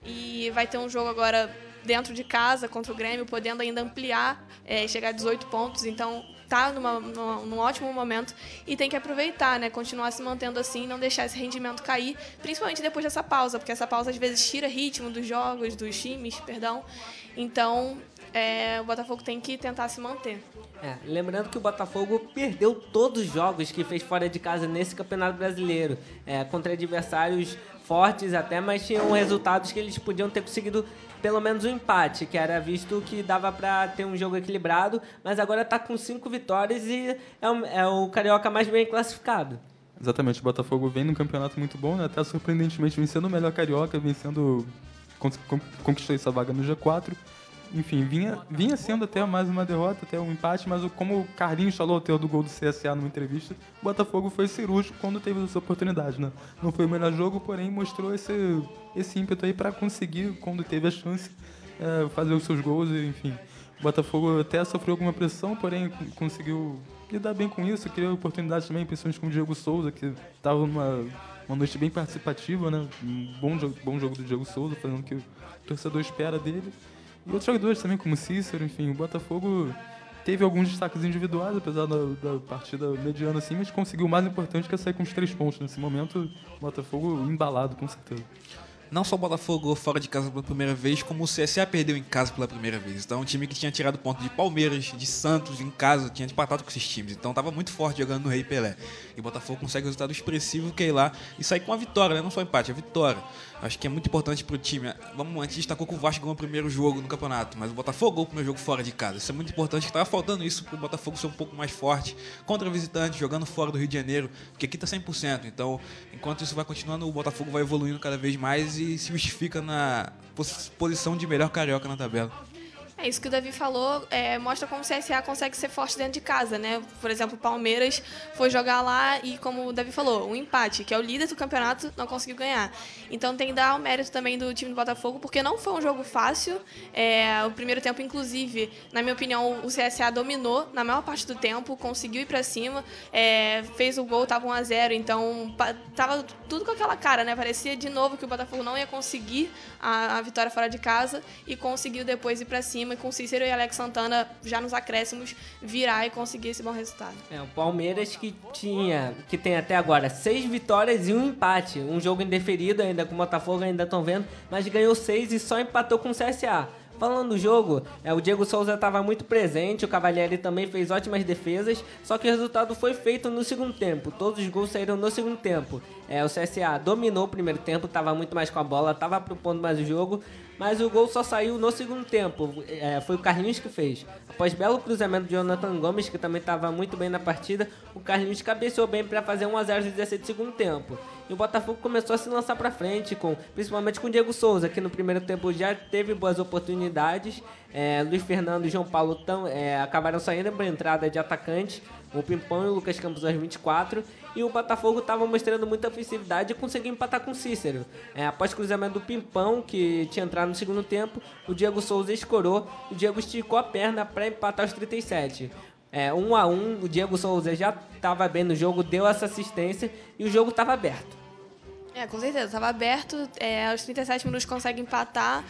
e vai ter um jogo agora dentro de casa contra o Grêmio, podendo ainda ampliar, é, chegar a dezoito pontos, então tá numa, numa, num ótimo momento e tem que aproveitar, né, continuar se mantendo assim, não deixar esse rendimento cair, principalmente depois dessa pausa, porque essa pausa às vezes tira ritmo dos jogos, dos times, perdão, então é, o Botafogo tem que tentar se manter. É, lembrando que o Botafogo perdeu todos os jogos que fez fora de casa nesse Campeonato Brasileiro, é, contra adversários fortes até, mas tinham resultados que eles podiam ter conseguido pelo menos um empate, que era visto que dava para ter um jogo equilibrado, mas agora está com cinco vitórias e é o, é o Carioca mais bem classificado. Exatamente, o Botafogo vem num campeonato muito bom, né? Até surpreendentemente vencendo o melhor Carioca, vencendo, conquistou essa vaga no G quatro. Enfim, vinha, vinha sendo até mais uma derrota, até um empate, mas como o Carlinhos falou até do gol do C S A numa entrevista, o Botafogo foi cirúrgico quando teve essa oportunidade, né? Não foi o melhor jogo, porém mostrou esse, esse ímpeto aí para conseguir, quando teve a chance, é, fazer os seus gols, e, enfim. O Botafogo até sofreu alguma pressão, porém conseguiu lidar bem com isso, criou oportunidades também, principalmente com o Diego Souza, que estava numa uma noite bem participativa, né? Um bom jogo, bom jogo do Diego Souza, fazendo o que o torcedor espera dele. E outros jogadores também, como Cícero, enfim, o Botafogo teve alguns destaques individuais, apesar da, da partida mediana assim, mas conseguiu o mais importante, que é sair com os três pontos. Nesse momento, o Botafogo embalado, com certeza. Não só o Botafogo fora de casa pela primeira vez, como o C S A perdeu em casa pela primeira vez. Então, um time que tinha tirado ponto de Palmeiras, de Santos em casa, tinha empatado com esses times. Então, estava muito forte jogando no Rei Pelé. E o Botafogo consegue um resultado expressivo, que é ir lá e sair com a vitória, né? Não só empate, a vitória. Acho que é muito importante pro time. Vamos, a gente destacou que o Vasco ganhou o primeiro jogo no campeonato, mas o Botafogo ganhou o primeiro jogo fora de casa. Isso é muito importante, que estava faltando isso pro Botafogo ser um pouco mais forte contra visitante, jogando fora do Rio de Janeiro, porque aqui tá cem por cento. Então, enquanto isso vai continuando, o Botafogo vai evoluindo cada vez mais e se justifica na posição de melhor carioca na tabela. É isso que o Davi falou, é, mostra como o C S A consegue ser forte dentro de casa, né? Por exemplo, o Palmeiras foi jogar lá e, como o Davi falou, um empate, que é o líder do campeonato, não conseguiu ganhar. Então tem que dar o mérito também do time do Botafogo, porque não foi um jogo fácil. É, o primeiro tempo, inclusive, na minha opinião, o C S A dominou na maior parte do tempo, conseguiu ir pra cima, é, fez o gol, tava um a zero, então tava tudo com aquela cara, né? Parecia de novo que o Botafogo não ia conseguir a, a vitória fora de casa e conseguiu depois ir pra cima, e com Cícero e Alex Santana já nos acréscimos virar e conseguir esse bom resultado. É, o Palmeiras que tinha, que tem até agora seis vitórias e um empate, um jogo indeferido ainda com o Botafogo, ainda estão vendo, mas ganhou seis e só empatou com o C S A. Falando do jogo, é, o Diego Souza estava muito presente, o Cavalieri também fez ótimas defesas, só que o resultado foi feito no segundo tempo. Todos os gols saíram no segundo tempo. É, o C S A dominou o primeiro tempo, estava muito mais com a bola, estava propondo mais o jogo, mas o gol só saiu no segundo tempo. É, foi o Carlinhos que fez. Após belo cruzamento de Jonathan Gomes, que também estava muito bem na partida, o Carlinhos cabeceou bem para fazer um a zero no dezessete do segundo tempo. E o Botafogo começou a se lançar para frente, com, principalmente com o Diego Souza, que no primeiro tempo já teve boas oportunidades. É, Luiz Fernando e João Paulo tão, é, acabaram saindo para a entrada de atacante, o Pimpão e o Lucas Campos aos vinte e quatro, e o Botafogo estava mostrando muita ofensividade e conseguiu empatar com o Cícero. É, após o cruzamento do Pimpão, que tinha entrado no segundo tempo, o Diego Souza escorou, o Diego esticou a perna para empatar aos trinta e sete. É, um a um, o Diego Souza já estava bem no jogo, deu essa assistência e o jogo estava aberto. É, com certeza, estava aberto, é, aos trinta e sete minutos consegue empatar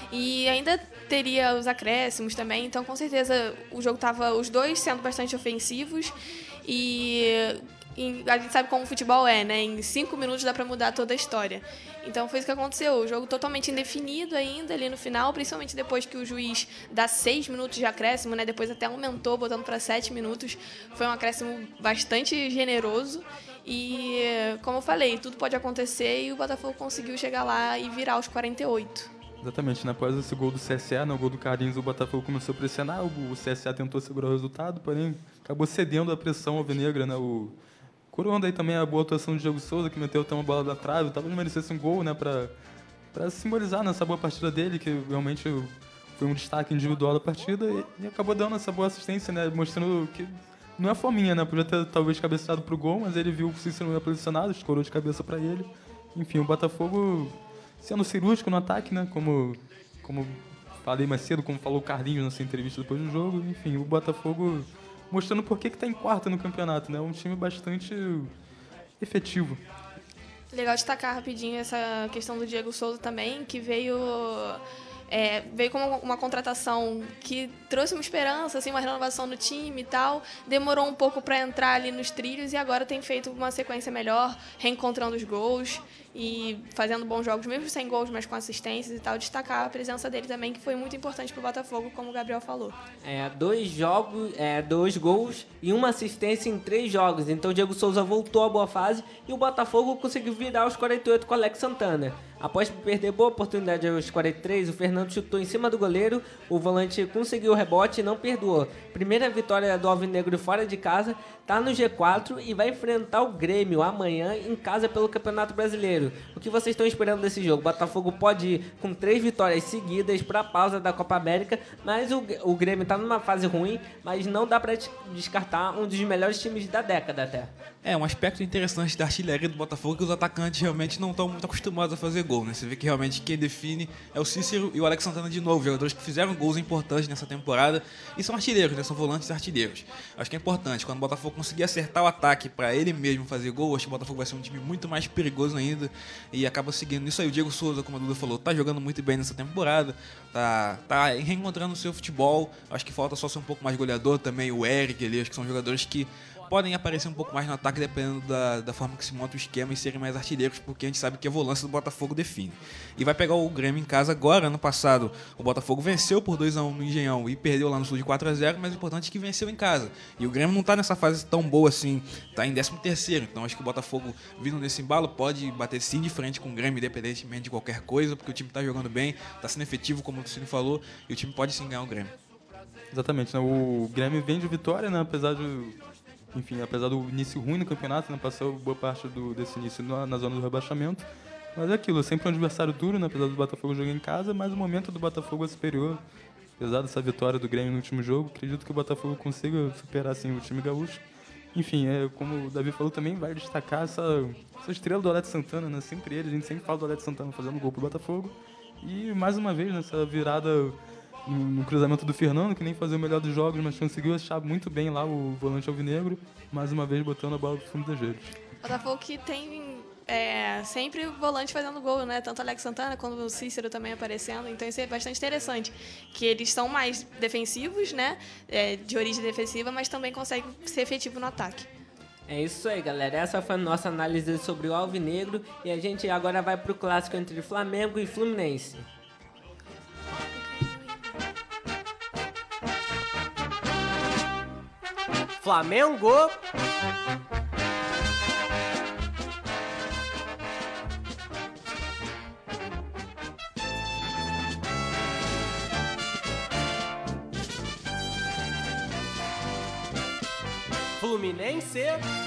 e ainda teria os acréscimos também, então com certeza o jogo estava os dois sendo bastante ofensivos e em- a gente sabe como o futebol é, né? Em cinco minutos dá pra mudar toda a história. Então foi isso que aconteceu. O jogo totalmente indefinido ainda ali no final, principalmente depois que o juiz dá seis minutos de acréscimo, né? Depois até aumentou, botando para sete minutos. Foi um acréscimo bastante generoso. E, como eu falei, tudo pode acontecer e o Botafogo conseguiu chegar lá e virar os quarenta e oito. Exatamente, né? Após esse gol do C S A, né, o gol do Carlinhos, o Botafogo começou a pressionar, o C S A tentou segurar o resultado, porém acabou cedendo à pressão alvinegra, né? O coroando aí também a boa atuação do Diego Souza, que meteu até uma bola da trave, talvez merecesse um gol, né, pra, pra simbolizar nessa boa partida dele, que realmente foi um destaque individual da partida, e, e acabou dando essa boa assistência, né, mostrando que não é fominha, né, podia ter talvez cabeceado pro gol, mas ele viu que o Cícero não ia posicionado, escorou de cabeça pra ele. Enfim, o Botafogo sendo cirúrgico no ataque, né, como, como falei mais cedo, como falou o Carlinhos nessa entrevista depois do jogo. Enfim, o Botafogo mostrando por que está em quarto no campeonato, né, um time bastante efetivo. Legal destacar rapidinho essa questão do Diego Souza também, que veio, é, veio como uma contratação que trouxe uma esperança, assim, uma renovação no time e tal. Demorou um pouco para entrar ali nos trilhos e agora tem feito uma sequência melhor, reencontrando os gols e fazendo bons jogos, mesmo sem gols, mas com assistências e tal. Destacar a presença dele também, que foi muito importante para o Botafogo, como o Gabriel falou. É, dois jogos, é, dois gols e uma assistência em três jogos. Então o Diego Souza voltou à boa fase e o Botafogo conseguiu virar os quarenta e oito com o Alex Santana. Após perder boa oportunidade aos quarenta e três, o Fernando chutou em cima do goleiro, o volante conseguiu o rebote e não perdoou. Primeira vitória do Alvinegro fora de casa, tá no G quatro e vai enfrentar o Grêmio amanhã em casa pelo Campeonato Brasileiro. O que vocês estão esperando desse jogo? O Botafogo pode ir com três vitórias seguidas para a pausa da Copa América, mas o, o Grêmio tá numa fase ruim, mas não dá para descartar um dos melhores times da década até. É, um aspecto interessante da artilharia do Botafogo é que os atacantes realmente não estão muito acostumados a fazer gol, né? Você vê que realmente quem define é o Cícero e o Alex Santana de novo, jogadores que fizeram gols importantes nessa temporada e são artilheiros, né? São volantes artilheiros. Acho que é importante, quando o Botafogo conseguir acertar o ataque para ele mesmo fazer gol, acho que o Botafogo vai ser um time muito mais perigoso ainda e acaba seguindo isso aí. O Diego Souza, como a Duda falou, tá jogando muito bem nessa temporada, tá, tá reencontrando o seu futebol. Acho que falta só ser um pouco mais goleador também, o Eric ali, acho que são jogadores que podem aparecer um pouco mais no ataque dependendo da, da forma que se monta o esquema e serem mais artilheiros, porque a gente sabe que a volância do Botafogo define. E vai pegar o Grêmio em casa agora. Ano passado o Botafogo venceu por dois a um no Engenhão e perdeu lá no Sul de quatro a zero, mas o importante é que venceu em casa. E o Grêmio não está nessa fase tão boa assim, está em décimo terceiro, então acho que o Botafogo, vindo nesse embalo, pode bater sim de frente com o Grêmio, independentemente de qualquer coisa, porque o time está jogando bem, está sendo efetivo, como o Cine falou, e o time pode sim ganhar o Grêmio. Exatamente, né? O Grêmio vem de vitória, né? Apesar de, enfim, apesar do início ruim no campeonato, né? Passou boa parte do, desse início na, na zona do rebaixamento. Mas é aquilo, é sempre um adversário duro, né? Apesar do Botafogo jogar em casa, mas o momento do Botafogo é superior. Apesar dessa vitória do Grêmio no último jogo, acredito que o Botafogo consiga superar assim, o time gaúcho. Enfim, é, como o Davi falou também, vai destacar essa, essa estrela do Alex Santana, né? Sempre ele, a gente sempre fala do Alex Santana fazendo gol pro Botafogo. E mais uma vez, nessa virada no, no cruzamento do Fernando, que nem fazia o melhor dos jogos, mas conseguiu achar muito bem lá o volante alvinegro, mais uma vez botando a bola pro fundo das redes. Botafogo que tem é, sempre o volante fazendo gol, né? Tanto o Alex Santana quanto o Cícero também aparecendo. Então isso é bastante interessante. Que eles são mais defensivos, né? É, de origem defensiva, mas também conseguem ser efetivos no ataque. É isso aí, galera. Essa foi a nossa análise sobre o Alvinegro. E a gente agora vai pro clássico entre Flamengo e Fluminense. Flamengo! Fluminense!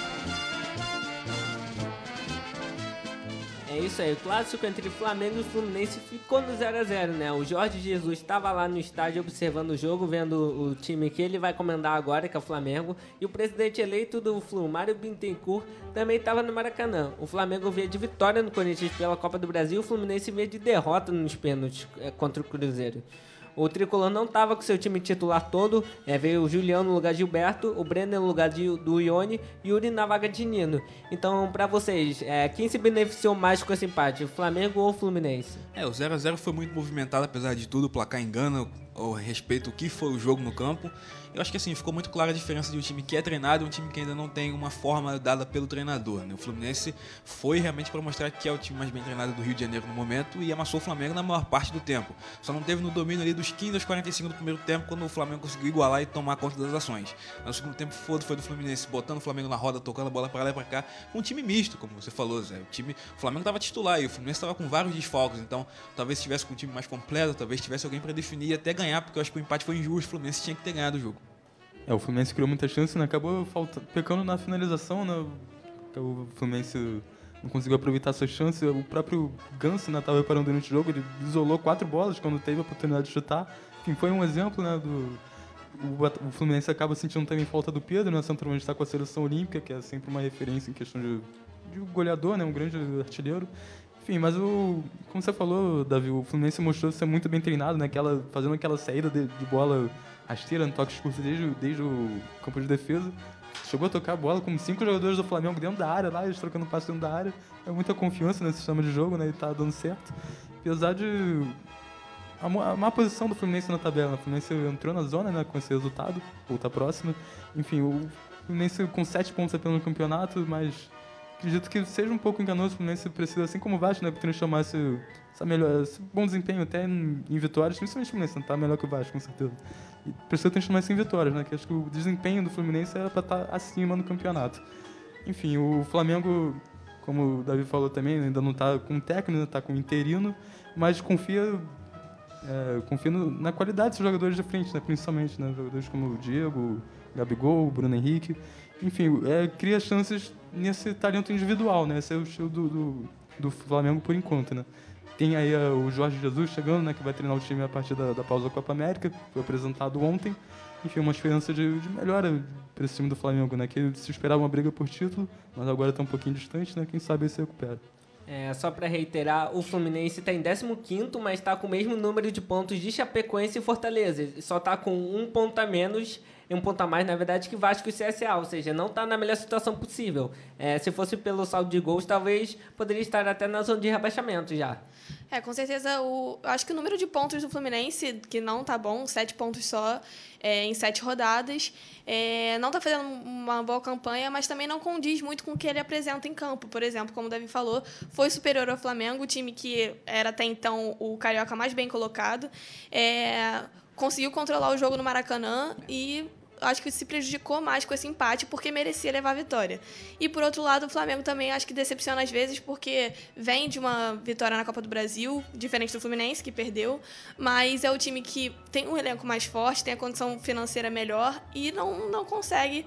É isso aí, o clássico entre Flamengo e Fluminense ficou no zero a zero, né? O Jorge Jesus estava lá no estádio observando o jogo, vendo o time que ele vai comandar agora, que é o Flamengo. E o presidente eleito do Flu, Mário Bittencourt, também estava no Maracanã. O Flamengo veio de vitória no Corinthians pela Copa do Brasil, o Fluminense veio de derrota nos pênaltis contra o Cruzeiro. O Tricolor não estava com seu time titular todo, é, veio o Julião no lugar de Gilberto, o Brenner no lugar de, do Ione e o Yuri na vaga de Nino. Então, para vocês, é, quem se beneficiou mais com esse empate, o Flamengo ou o Fluminense? É, o zero a zero foi muito movimentado, apesar de tudo, o placar engana a respeito do que foi o jogo no campo. Eu acho que assim, ficou muito clara a diferença de um time que é treinado e um time que ainda não tem uma forma dada pelo treinador, né? O Fluminense foi realmente para mostrar que é o time mais bem treinado do Rio de Janeiro no momento e amassou o Flamengo na maior parte do tempo. Só não teve no domínio ali dos quinze aos quarenta e cinco do primeiro tempo, quando o Flamengo conseguiu igualar e tomar conta das ações. No segundo tempo foi, foi do Fluminense, botando o Flamengo na roda, tocando a bola para lá e para cá, com um time misto, como você falou, Zé. O, time, o Flamengo estava titular e o Fluminense estava com vários desfalques, então talvez estivesse com um time mais completo, talvez tivesse alguém para definir e até ganhar, porque eu acho que o empate foi injusto, o Fluminense tinha que ter ganhado o jogo. É, o Fluminense criou muita chance, né? Acabou falta, pecando na finalização, né? O Fluminense não conseguiu aproveitar suas chances. O próprio Ganso, né, estava reparando durante o jogo, ele isolou quatro bolas quando teve a oportunidade de chutar. Enfim, foi um exemplo, né, do... O, o Fluminense acaba sentindo também falta do Pedro, né? Centroavante está com a seleção olímpica, que é sempre uma referência em questão de, de goleador, né? Um grande artilheiro. Enfim, mas o, como você falou, Davi, o Fluminense mostrou ser muito bem treinado, né? Aquela, fazendo aquela saída de, de bola rasteira, no toque curto desde, desde o campo de defesa. Chegou a tocar a bola com cinco jogadores do Flamengo dentro da área, lá, eles trocando passe dentro da área. É muita confiança nesse sistema de jogo, né? E tá dando certo. Apesar de... A má posição do Fluminense na tabela. O Fluminense entrou na zona, né, com esse resultado, ou tá próximo. Enfim, o Fluminense com sete pontos apenas no campeonato, mas acredito que seja um pouco enganoso. O Fluminense precisa, assim como o Vasco, né, transformar esse, essa melhor, esse bom desempenho até em, em vitórias, principalmente o Fluminense, não tá melhor que o Vasco, com certeza. E precisa transformar isso em vitórias, né, que acho que o desempenho do Fluminense era para estar acima no campeonato. Enfim, o Flamengo, como o Davi falou também, ainda não tá com técnico, tá com interino, mas confia... É, confio no, na qualidade dos jogadores de frente, né, principalmente, né, jogadores como o Diego, o Gabigol, o Bruno Henrique. Enfim, é, cria chances nesse talento individual, né? Esse é o estilo do, do, do Flamengo por enquanto, né? Tem aí uh, o Jorge Jesus chegando, né, que vai treinar o time a partir da, da pausa da Copa América, foi apresentado ontem. Enfim, uma esperança de, de melhora para esse time do Flamengo, né? Que se esperava uma briga por título, mas agora está um pouquinho distante, né? Quem sabe ele se recupera. É, só para reiterar, o Fluminense está em décimo quinto, mas está com o mesmo número de pontos de Chapecoense e Fortaleza. Só está com um ponto a menos, e um ponto a mais, na verdade, que Vasco e C S A, ou seja, não está na melhor situação possível. É, se fosse pelo saldo de gols, talvez poderia estar até na zona de rebaixamento já. É, com certeza, o, eu acho que o número de pontos do Fluminense, que não tá bom, sete pontos só, é, em sete rodadas, é, não tá fazendo uma boa campanha, mas também não condiz muito com o que ele apresenta em campo. Por exemplo, como o Davi falou, foi superior ao Flamengo, o time que era até então o carioca mais bem colocado, é, conseguiu controlar o jogo no Maracanã e... acho que se prejudicou mais com esse empate porque merecia levar a vitória. E, por outro lado, o Flamengo também acho que decepciona às vezes porque vem de uma vitória na Copa do Brasil, diferente do Fluminense, que perdeu, mas é o time que tem um elenco mais forte, tem a condição financeira melhor e não, não consegue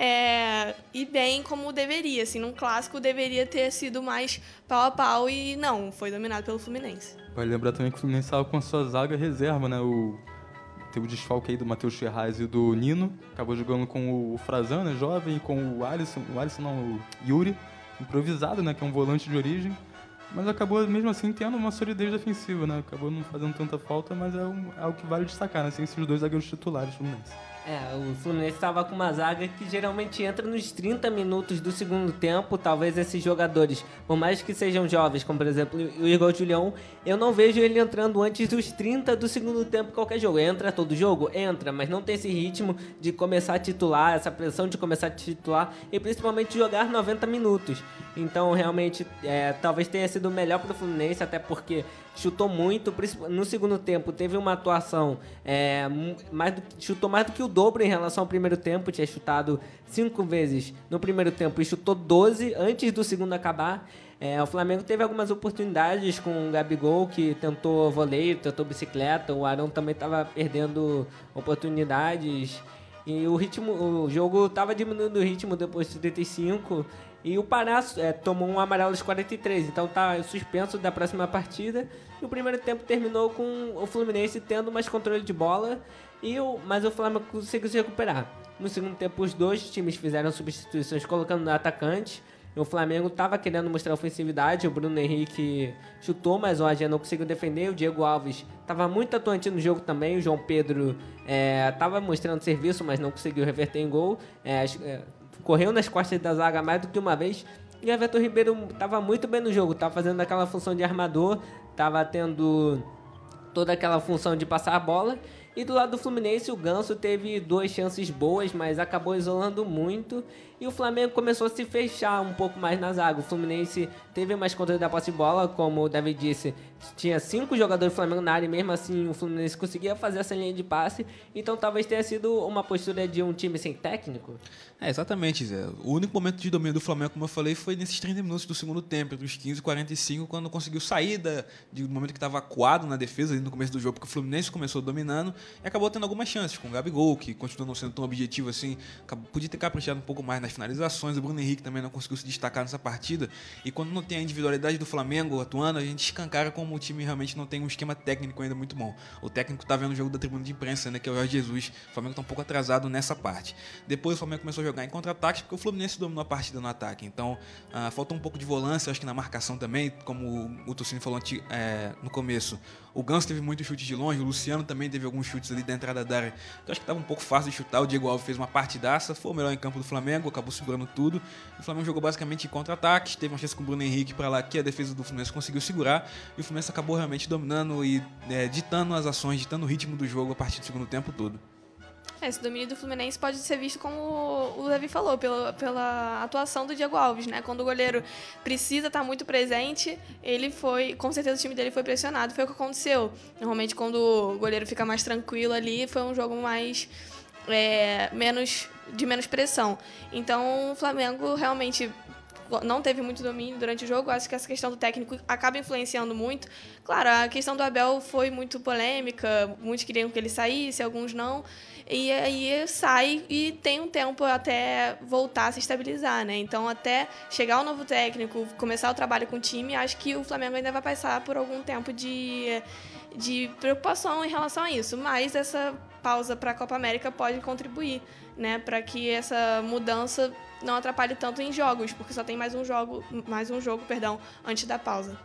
é, ir bem como deveria. Assim, num clássico deveria ter sido mais pau a pau e não, foi dominado pelo Fluminense. Vale lembrar também que o Fluminense estava com a sua zaga reserva, né? O... Teve o desfalque aí do Matheus Ferraz e do Nino. Acabou jogando com o Frazan, né, jovem, com o Alisson, o Alisson não, o Yuri, improvisado, né, que é um volante de origem. Mas acabou, mesmo assim, tendo uma solidez defensiva, né? Acabou não fazendo tanta falta, mas é, um, é algo que vale destacar, né? Sem esses dois zagueiros titulares do Fluminense. É, o Fluminense estava com uma zaga que geralmente entra nos trinta minutos do segundo tempo. Talvez esses jogadores, por mais que sejam jovens, como por exemplo o Igor Julião, eu não vejo ele entrando antes dos trinta do segundo tempo em qualquer jogo. Entra todo jogo? Entra, mas não tem esse ritmo de começar a titular, essa pressão de começar a titular e principalmente jogar noventa minutos. Então, realmente, é, talvez tenha sido melhor para o Fluminense, até porque chutou muito. No segundo tempo, teve uma atuação, é, mais do, chutou mais do que o dobro em relação ao primeiro tempo. Tinha chutado cinco vezes no primeiro tempo e chutou doze antes do segundo acabar. É, o Flamengo teve algumas oportunidades com o Gabigol, que tentou voleio, tentou bicicleta. O Arão também estava perdendo oportunidades. E o ritmo, o jogo estava diminuindo o ritmo depois de trinta e cinco. E o Pará é, tomou um amarelo aos quarenta e três, então tá suspenso da próxima partida. E o primeiro tempo terminou com o Fluminense tendo mais controle de bola, e o, mas o Flamengo conseguiu se recuperar. No segundo tempo, os dois times fizeram substituições colocando atacantes. O Flamengo estava querendo mostrar ofensividade, o Bruno Henrique chutou, mas o Agé não conseguiu defender. O Diego Alves estava muito atuante no jogo também. O João Pedro estava é, mostrando serviço, mas não conseguiu reverter em gol. É, é, correu nas costas da zaga mais do que uma vez. E o Everton Ribeiro estava muito bem no jogo, estava fazendo aquela função de armador, estava tendo toda aquela função de passar a bola. E do lado do Fluminense, o Ganso teve duas chances boas, mas acabou isolando muito. E o Flamengo começou a se fechar um pouco mais na zaga. O Fluminense teve mais controle da posse de bola, como o David disse. Tinha cinco jogadores do Flamengo na área e mesmo assim o Fluminense conseguia fazer essa linha de passe. Então talvez tenha sido uma postura de um time sem técnico. É, exatamente, Zé. O único momento de domínio do Flamengo, como eu falei, foi nesses trinta minutos do segundo tempo, entre os quinze e quarenta e cinco, quando conseguiu sair da, de um momento que estava acuado na defesa, ali no começo do jogo, porque o Fluminense começou dominando e acabou tendo algumas chances, com o Gabigol, que continua não sendo tão objetivo assim, podia ter caprichado um pouco mais nas finalizações, o Bruno Henrique também não conseguiu se destacar nessa partida, e quando não tem a individualidade do Flamengo atuando, a gente escancara como o time realmente não tem um esquema técnico ainda muito bom. O técnico tá vendo o jogo da tribuna de imprensa, né, que é o Jorge Jesus. O Flamengo tá um pouco atrasado nessa parte. Depois o Flamengo começou a jogar em contra-ataques, porque o Fluminense dominou a partida no ataque. Então, uh, faltou um pouco de volância, acho que na marcação também, como o Tucini falou é, no começo. O Ganso teve muitos chutes de longe, o Luciano também teve alguns chutes ali da entrada da área. Então acho que estava um pouco fácil de chutar. O Diego Alves fez uma partidaça, foi o melhor em campo do Flamengo, acabou segurando tudo. O Flamengo jogou basicamente em contra-ataques, teve uma chance com o Bruno Henrique para lá que a defesa do Fluminense conseguiu segurar. E o Fluminense acabou realmente dominando e é, ditando as ações, ditando o ritmo do jogo a partir do segundo tempo todo. Esse domínio do Fluminense pode ser visto como o Davi falou, pela, pela atuação do Diego Alves, né? Quando o goleiro precisa estar muito presente, ele foi, com certeza o time dele foi pressionado, foi o que aconteceu. Normalmente quando o goleiro fica mais tranquilo ali, foi um jogo mais é, menos, de menos pressão. Então o Flamengo realmente não teve muito domínio durante o jogo. Acho que essa questão do técnico acaba influenciando muito. Claro, a questão do Abel foi muito polêmica, muitos queriam que ele saísse, alguns não. E aí sai e tem um tempo até voltar a se estabilizar, né? Então, até chegar o novo técnico, começar o trabalho com o time, acho que o Flamengo ainda vai passar por algum tempo de, de preocupação em relação a isso. Mas essa pausa para a Copa América pode contribuir, né? Para que essa mudança não atrapalhe tanto em jogos, porque só tem mais um jogo, mais um jogo, perdão, antes da pausa.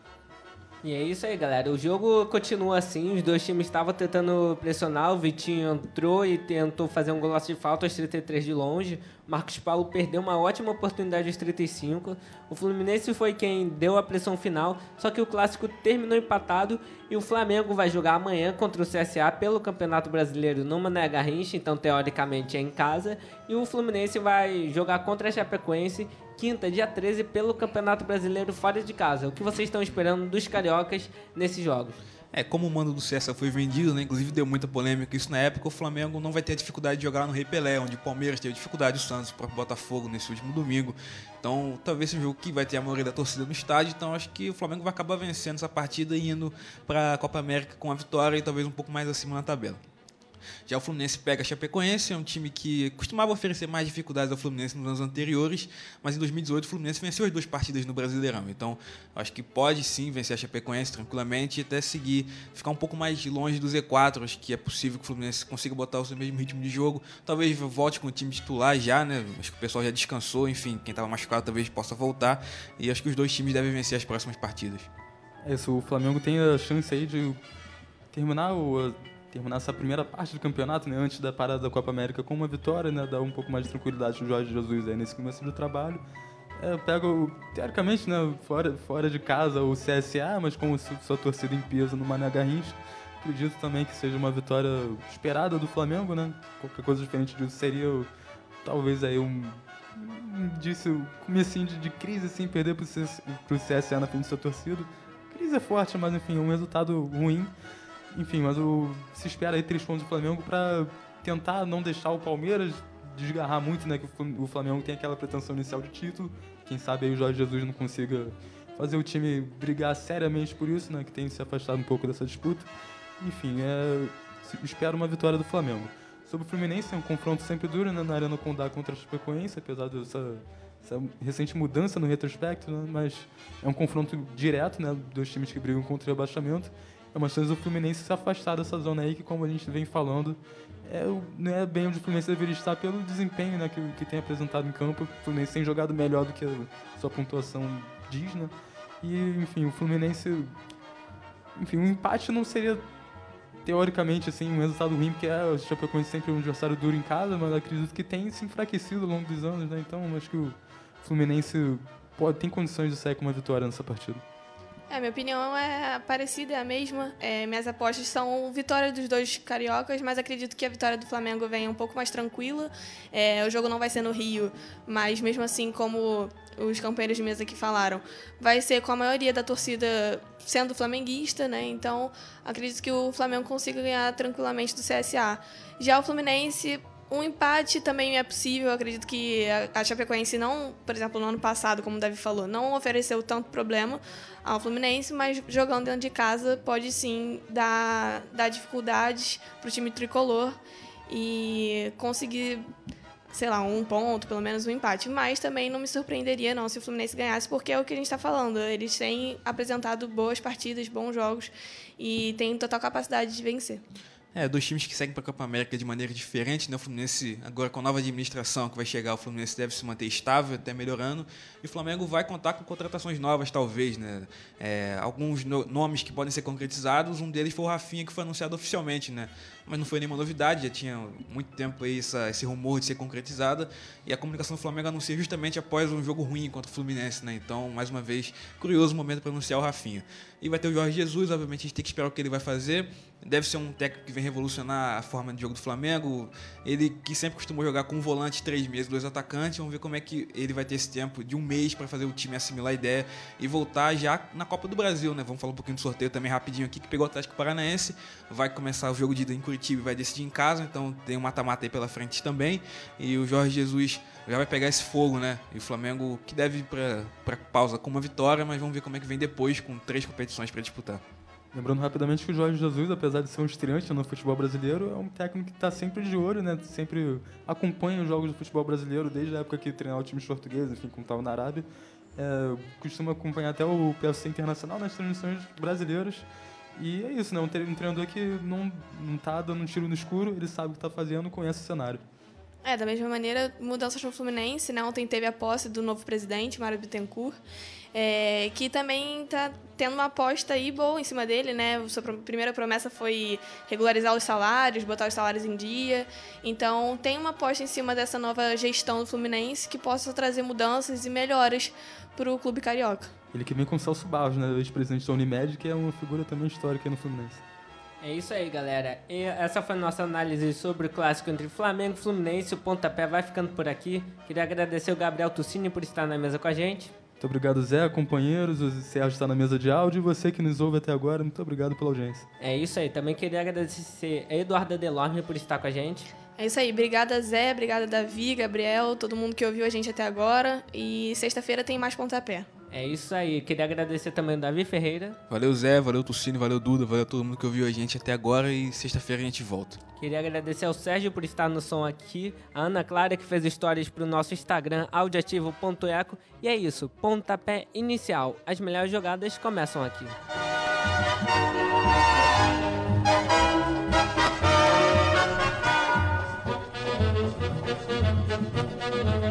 E é isso aí, galera. O jogo continua assim, os dois times estavam tentando pressionar, o Vitinho entrou e tentou fazer um golaço de falta aos trinta e três de longe. Marcos Paulo perdeu uma ótima oportunidade aos trinta e cinco. O Fluminense foi quem deu a pressão final, só que o clássico terminou empatado e o Flamengo vai jogar amanhã contra o C S A pelo Campeonato Brasileiro no Mané Garrincha, então teoricamente é em casa. E o Fluminense vai jogar contra a Chapecoense quinta, dia treze, pelo Campeonato Brasileiro fora de casa. O que vocês estão esperando dos cariocas nesses jogos? É, como o mando do C S A foi vendido, né, inclusive deu muita polêmica isso na época, o Flamengo não vai ter dificuldade de jogar lá no Rei Pelé, onde o Palmeiras teve dificuldade, o Santos, o próprio Botafogo nesse último domingo. Então, talvez seja um jogo que vai ter a maioria da torcida no estádio, então acho que o Flamengo vai acabar vencendo essa partida e indo para a Copa América com a vitória e talvez um pouco mais acima na tabela. Já o Fluminense pega a Chapecoense, é um time que costumava oferecer mais dificuldades ao Fluminense nos anos anteriores, mas em dois mil e dezoito o Fluminense venceu as duas partidas no Brasileirão. Então, acho que pode sim vencer a Chapecoense tranquilamente e até seguir, ficar um pouco mais longe do Z quatro. Acho que é possível que o Fluminense consiga botar o seu mesmo ritmo de jogo. Talvez volte com o time titular já, né? Acho que o pessoal já descansou, enfim, quem estava machucado talvez possa voltar. E acho que os dois times devem vencer as próximas partidas. É isso, o Flamengo tem a chance aí de terminar o... terminar essa primeira parte do campeonato, né, antes da parada da Copa América com uma vitória, né, dar um pouco mais de tranquilidade no Jorge Jesus aí nesse começo do trabalho. É, pega, o, teoricamente, né, fora, fora de casa o C S A, mas com sua torcida em peso no Mané Garrincha, acredito também que seja uma vitória esperada do Flamengo, né, qualquer coisa diferente disso seria talvez aí um, um disse, um comecinho de, de crise, assim, perder pro, C, pro C S A na frente de sua torcida. Crise é forte, mas enfim, um resultado ruim. Enfim, mas o, se espera aí três pontos do Flamengo para tentar não deixar o Palmeiras desgarrar muito, né? Que o Flamengo tem aquela pretensão inicial de título. Quem sabe aí o Jorge Jesus não consiga fazer o time brigar seriamente por isso, né? Que tem se afastado um pouco dessa disputa. Enfim, é, espero uma vitória do Flamengo. Sobre o Fluminense, é um confronto sempre duro, né? Na Arena Condá contra a Chapecoense, apesar dessa essa recente mudança no retrospecto, né? Mas é um confronto direto, né? Dois times que brigam contra o rebaixamento. É uma chance do Fluminense se afastar dessa zona aí que, como a gente vem falando, é, não é bem onde o Fluminense deveria estar pelo desempenho, né, que, que tem apresentado em campo. O Fluminense tem jogado melhor do que a sua pontuação diz, né? E, enfim, o Fluminense... Enfim, um empate não seria, teoricamente, assim, um resultado ruim, porque é, o Chapecoense sempre é um adversário duro em casa, mas acredito que tem se enfraquecido ao longo dos anos, né? Então, acho que o Fluminense pode, tem condições de sair com uma vitória nessa partida. É, minha opinião é parecida, é a mesma. É, minhas apostas são vitória dos dois cariocas, mas acredito que a vitória do Flamengo venha um pouco mais tranquila. É, o jogo não vai ser no Rio, mas mesmo assim, como os companheiros de mesa aqui falaram, vai ser com a maioria da torcida sendo flamenguista, né? Então, acredito que o Flamengo consiga ganhar tranquilamente do C S A. Já o Fluminense, um empate também é possível. Eu acredito que a Chapecoense não, por exemplo, no ano passado, como o Davi falou, não ofereceu tanto problema ao Fluminense, mas jogando dentro de casa pode sim dar, dar dificuldades para o time tricolor e conseguir, sei lá, um ponto, pelo menos um empate. Mas também não me surpreenderia não se o Fluminense ganhasse, porque é o que a gente está falando. Eles têm apresentado boas partidas, bons jogos e têm total capacidade de vencer. É, dois times que seguem para a Copa América de maneira diferente, né? O Fluminense, agora com a nova administração que vai chegar, o Fluminense deve se manter estável, até melhorando, e o Flamengo vai contar com contratações novas, talvez, né? É, alguns no nomes que podem ser concretizados, um deles foi o Rafinha, que foi anunciado oficialmente, né? Mas não foi nenhuma novidade, já tinha muito tempo aí essa, esse rumor de ser concretizada, e a comunicação do Flamengo anuncia justamente após um jogo ruim contra o Fluminense, né? Então, mais uma vez, curioso momento para anunciar o Rafinha. E vai ter o Jorge Jesus, obviamente a gente tem que esperar o que ele vai fazer. Deve ser um técnico que vem revolucionar a forma de jogo do Flamengo. Ele que sempre costumou jogar com um volante, três meses, dois atacantes. Vamos ver como é que ele vai ter esse tempo de um mês para fazer o time assimilar a ideia e voltar já na Copa do Brasil, né? Vamos falar um pouquinho do sorteio também rapidinho aqui, que pegou o Atlético Paranaense. Vai começar o jogo de ida em Curitiba e vai decidir em casa, então tem um mata-mata aí pela frente também. E o Jorge Jesus já vai pegar esse fogo, né? E o Flamengo que deve ir para pausa com uma vitória, mas vamos ver como é que vem depois com três competições para disputar. Lembrando rapidamente que o Jorge Jesus, apesar de ser um estreante no futebol brasileiro, é um técnico que está sempre de olho, né? Sempre acompanha os jogos do futebol brasileiro, desde a época que treinava times portugueses, enfim, como estava na Arábia. É, costuma acompanhar até o P F C Internacional nas transmissões brasileiras. E é isso, né? Um treinador que não, não tá dando um tiro no escuro, ele sabe o que está fazendo, conhece o cenário. É, da mesma maneira, mudanças no Fluminense, né? Ontem teve a posse do novo presidente, Mário Bittencourt, é, que também está tendo uma aposta aí boa em cima dele, né? Sua primeira promessa foi regularizar os salários, botar os salários em dia. Então, tem uma aposta em cima dessa nova gestão do Fluminense que possa trazer mudanças e melhoras para o clube carioca. Ele que vem com o Celso Barros, né? Ex-presidente da Unimed, que é uma figura também histórica aí no Fluminense. É isso aí, galera. E essa foi a nossa análise sobre o clássico entre Flamengo e Fluminense. O pontapé vai ficando por aqui. Queria agradecer o Gabriel Tuccini por estar na mesa com a gente. Muito obrigado, Zé, companheiros. O Sérgio está na mesa de áudio. E você que nos ouve até agora, muito obrigado pela audiência. É isso aí. Também queria agradecer a Eduarda Delorme por estar com a gente. É isso aí. Obrigada, Zé. Obrigada, Davi, Gabriel, todo mundo que ouviu a gente até agora. E sexta-feira tem mais pontapé. É isso aí. Queria agradecer também o Davi Ferreira. Valeu, Zé. Valeu, Tuccini. Valeu, Duda. Valeu todo mundo que ouviu a gente até agora. E sexta-feira a gente volta. Queria agradecer ao Sérgio por estar no som aqui. A Ana Clara, que fez stories pro nosso Instagram, audioativo ponto eco. E é isso. Pontapé inicial. As melhores jogadas começam aqui. Thank you.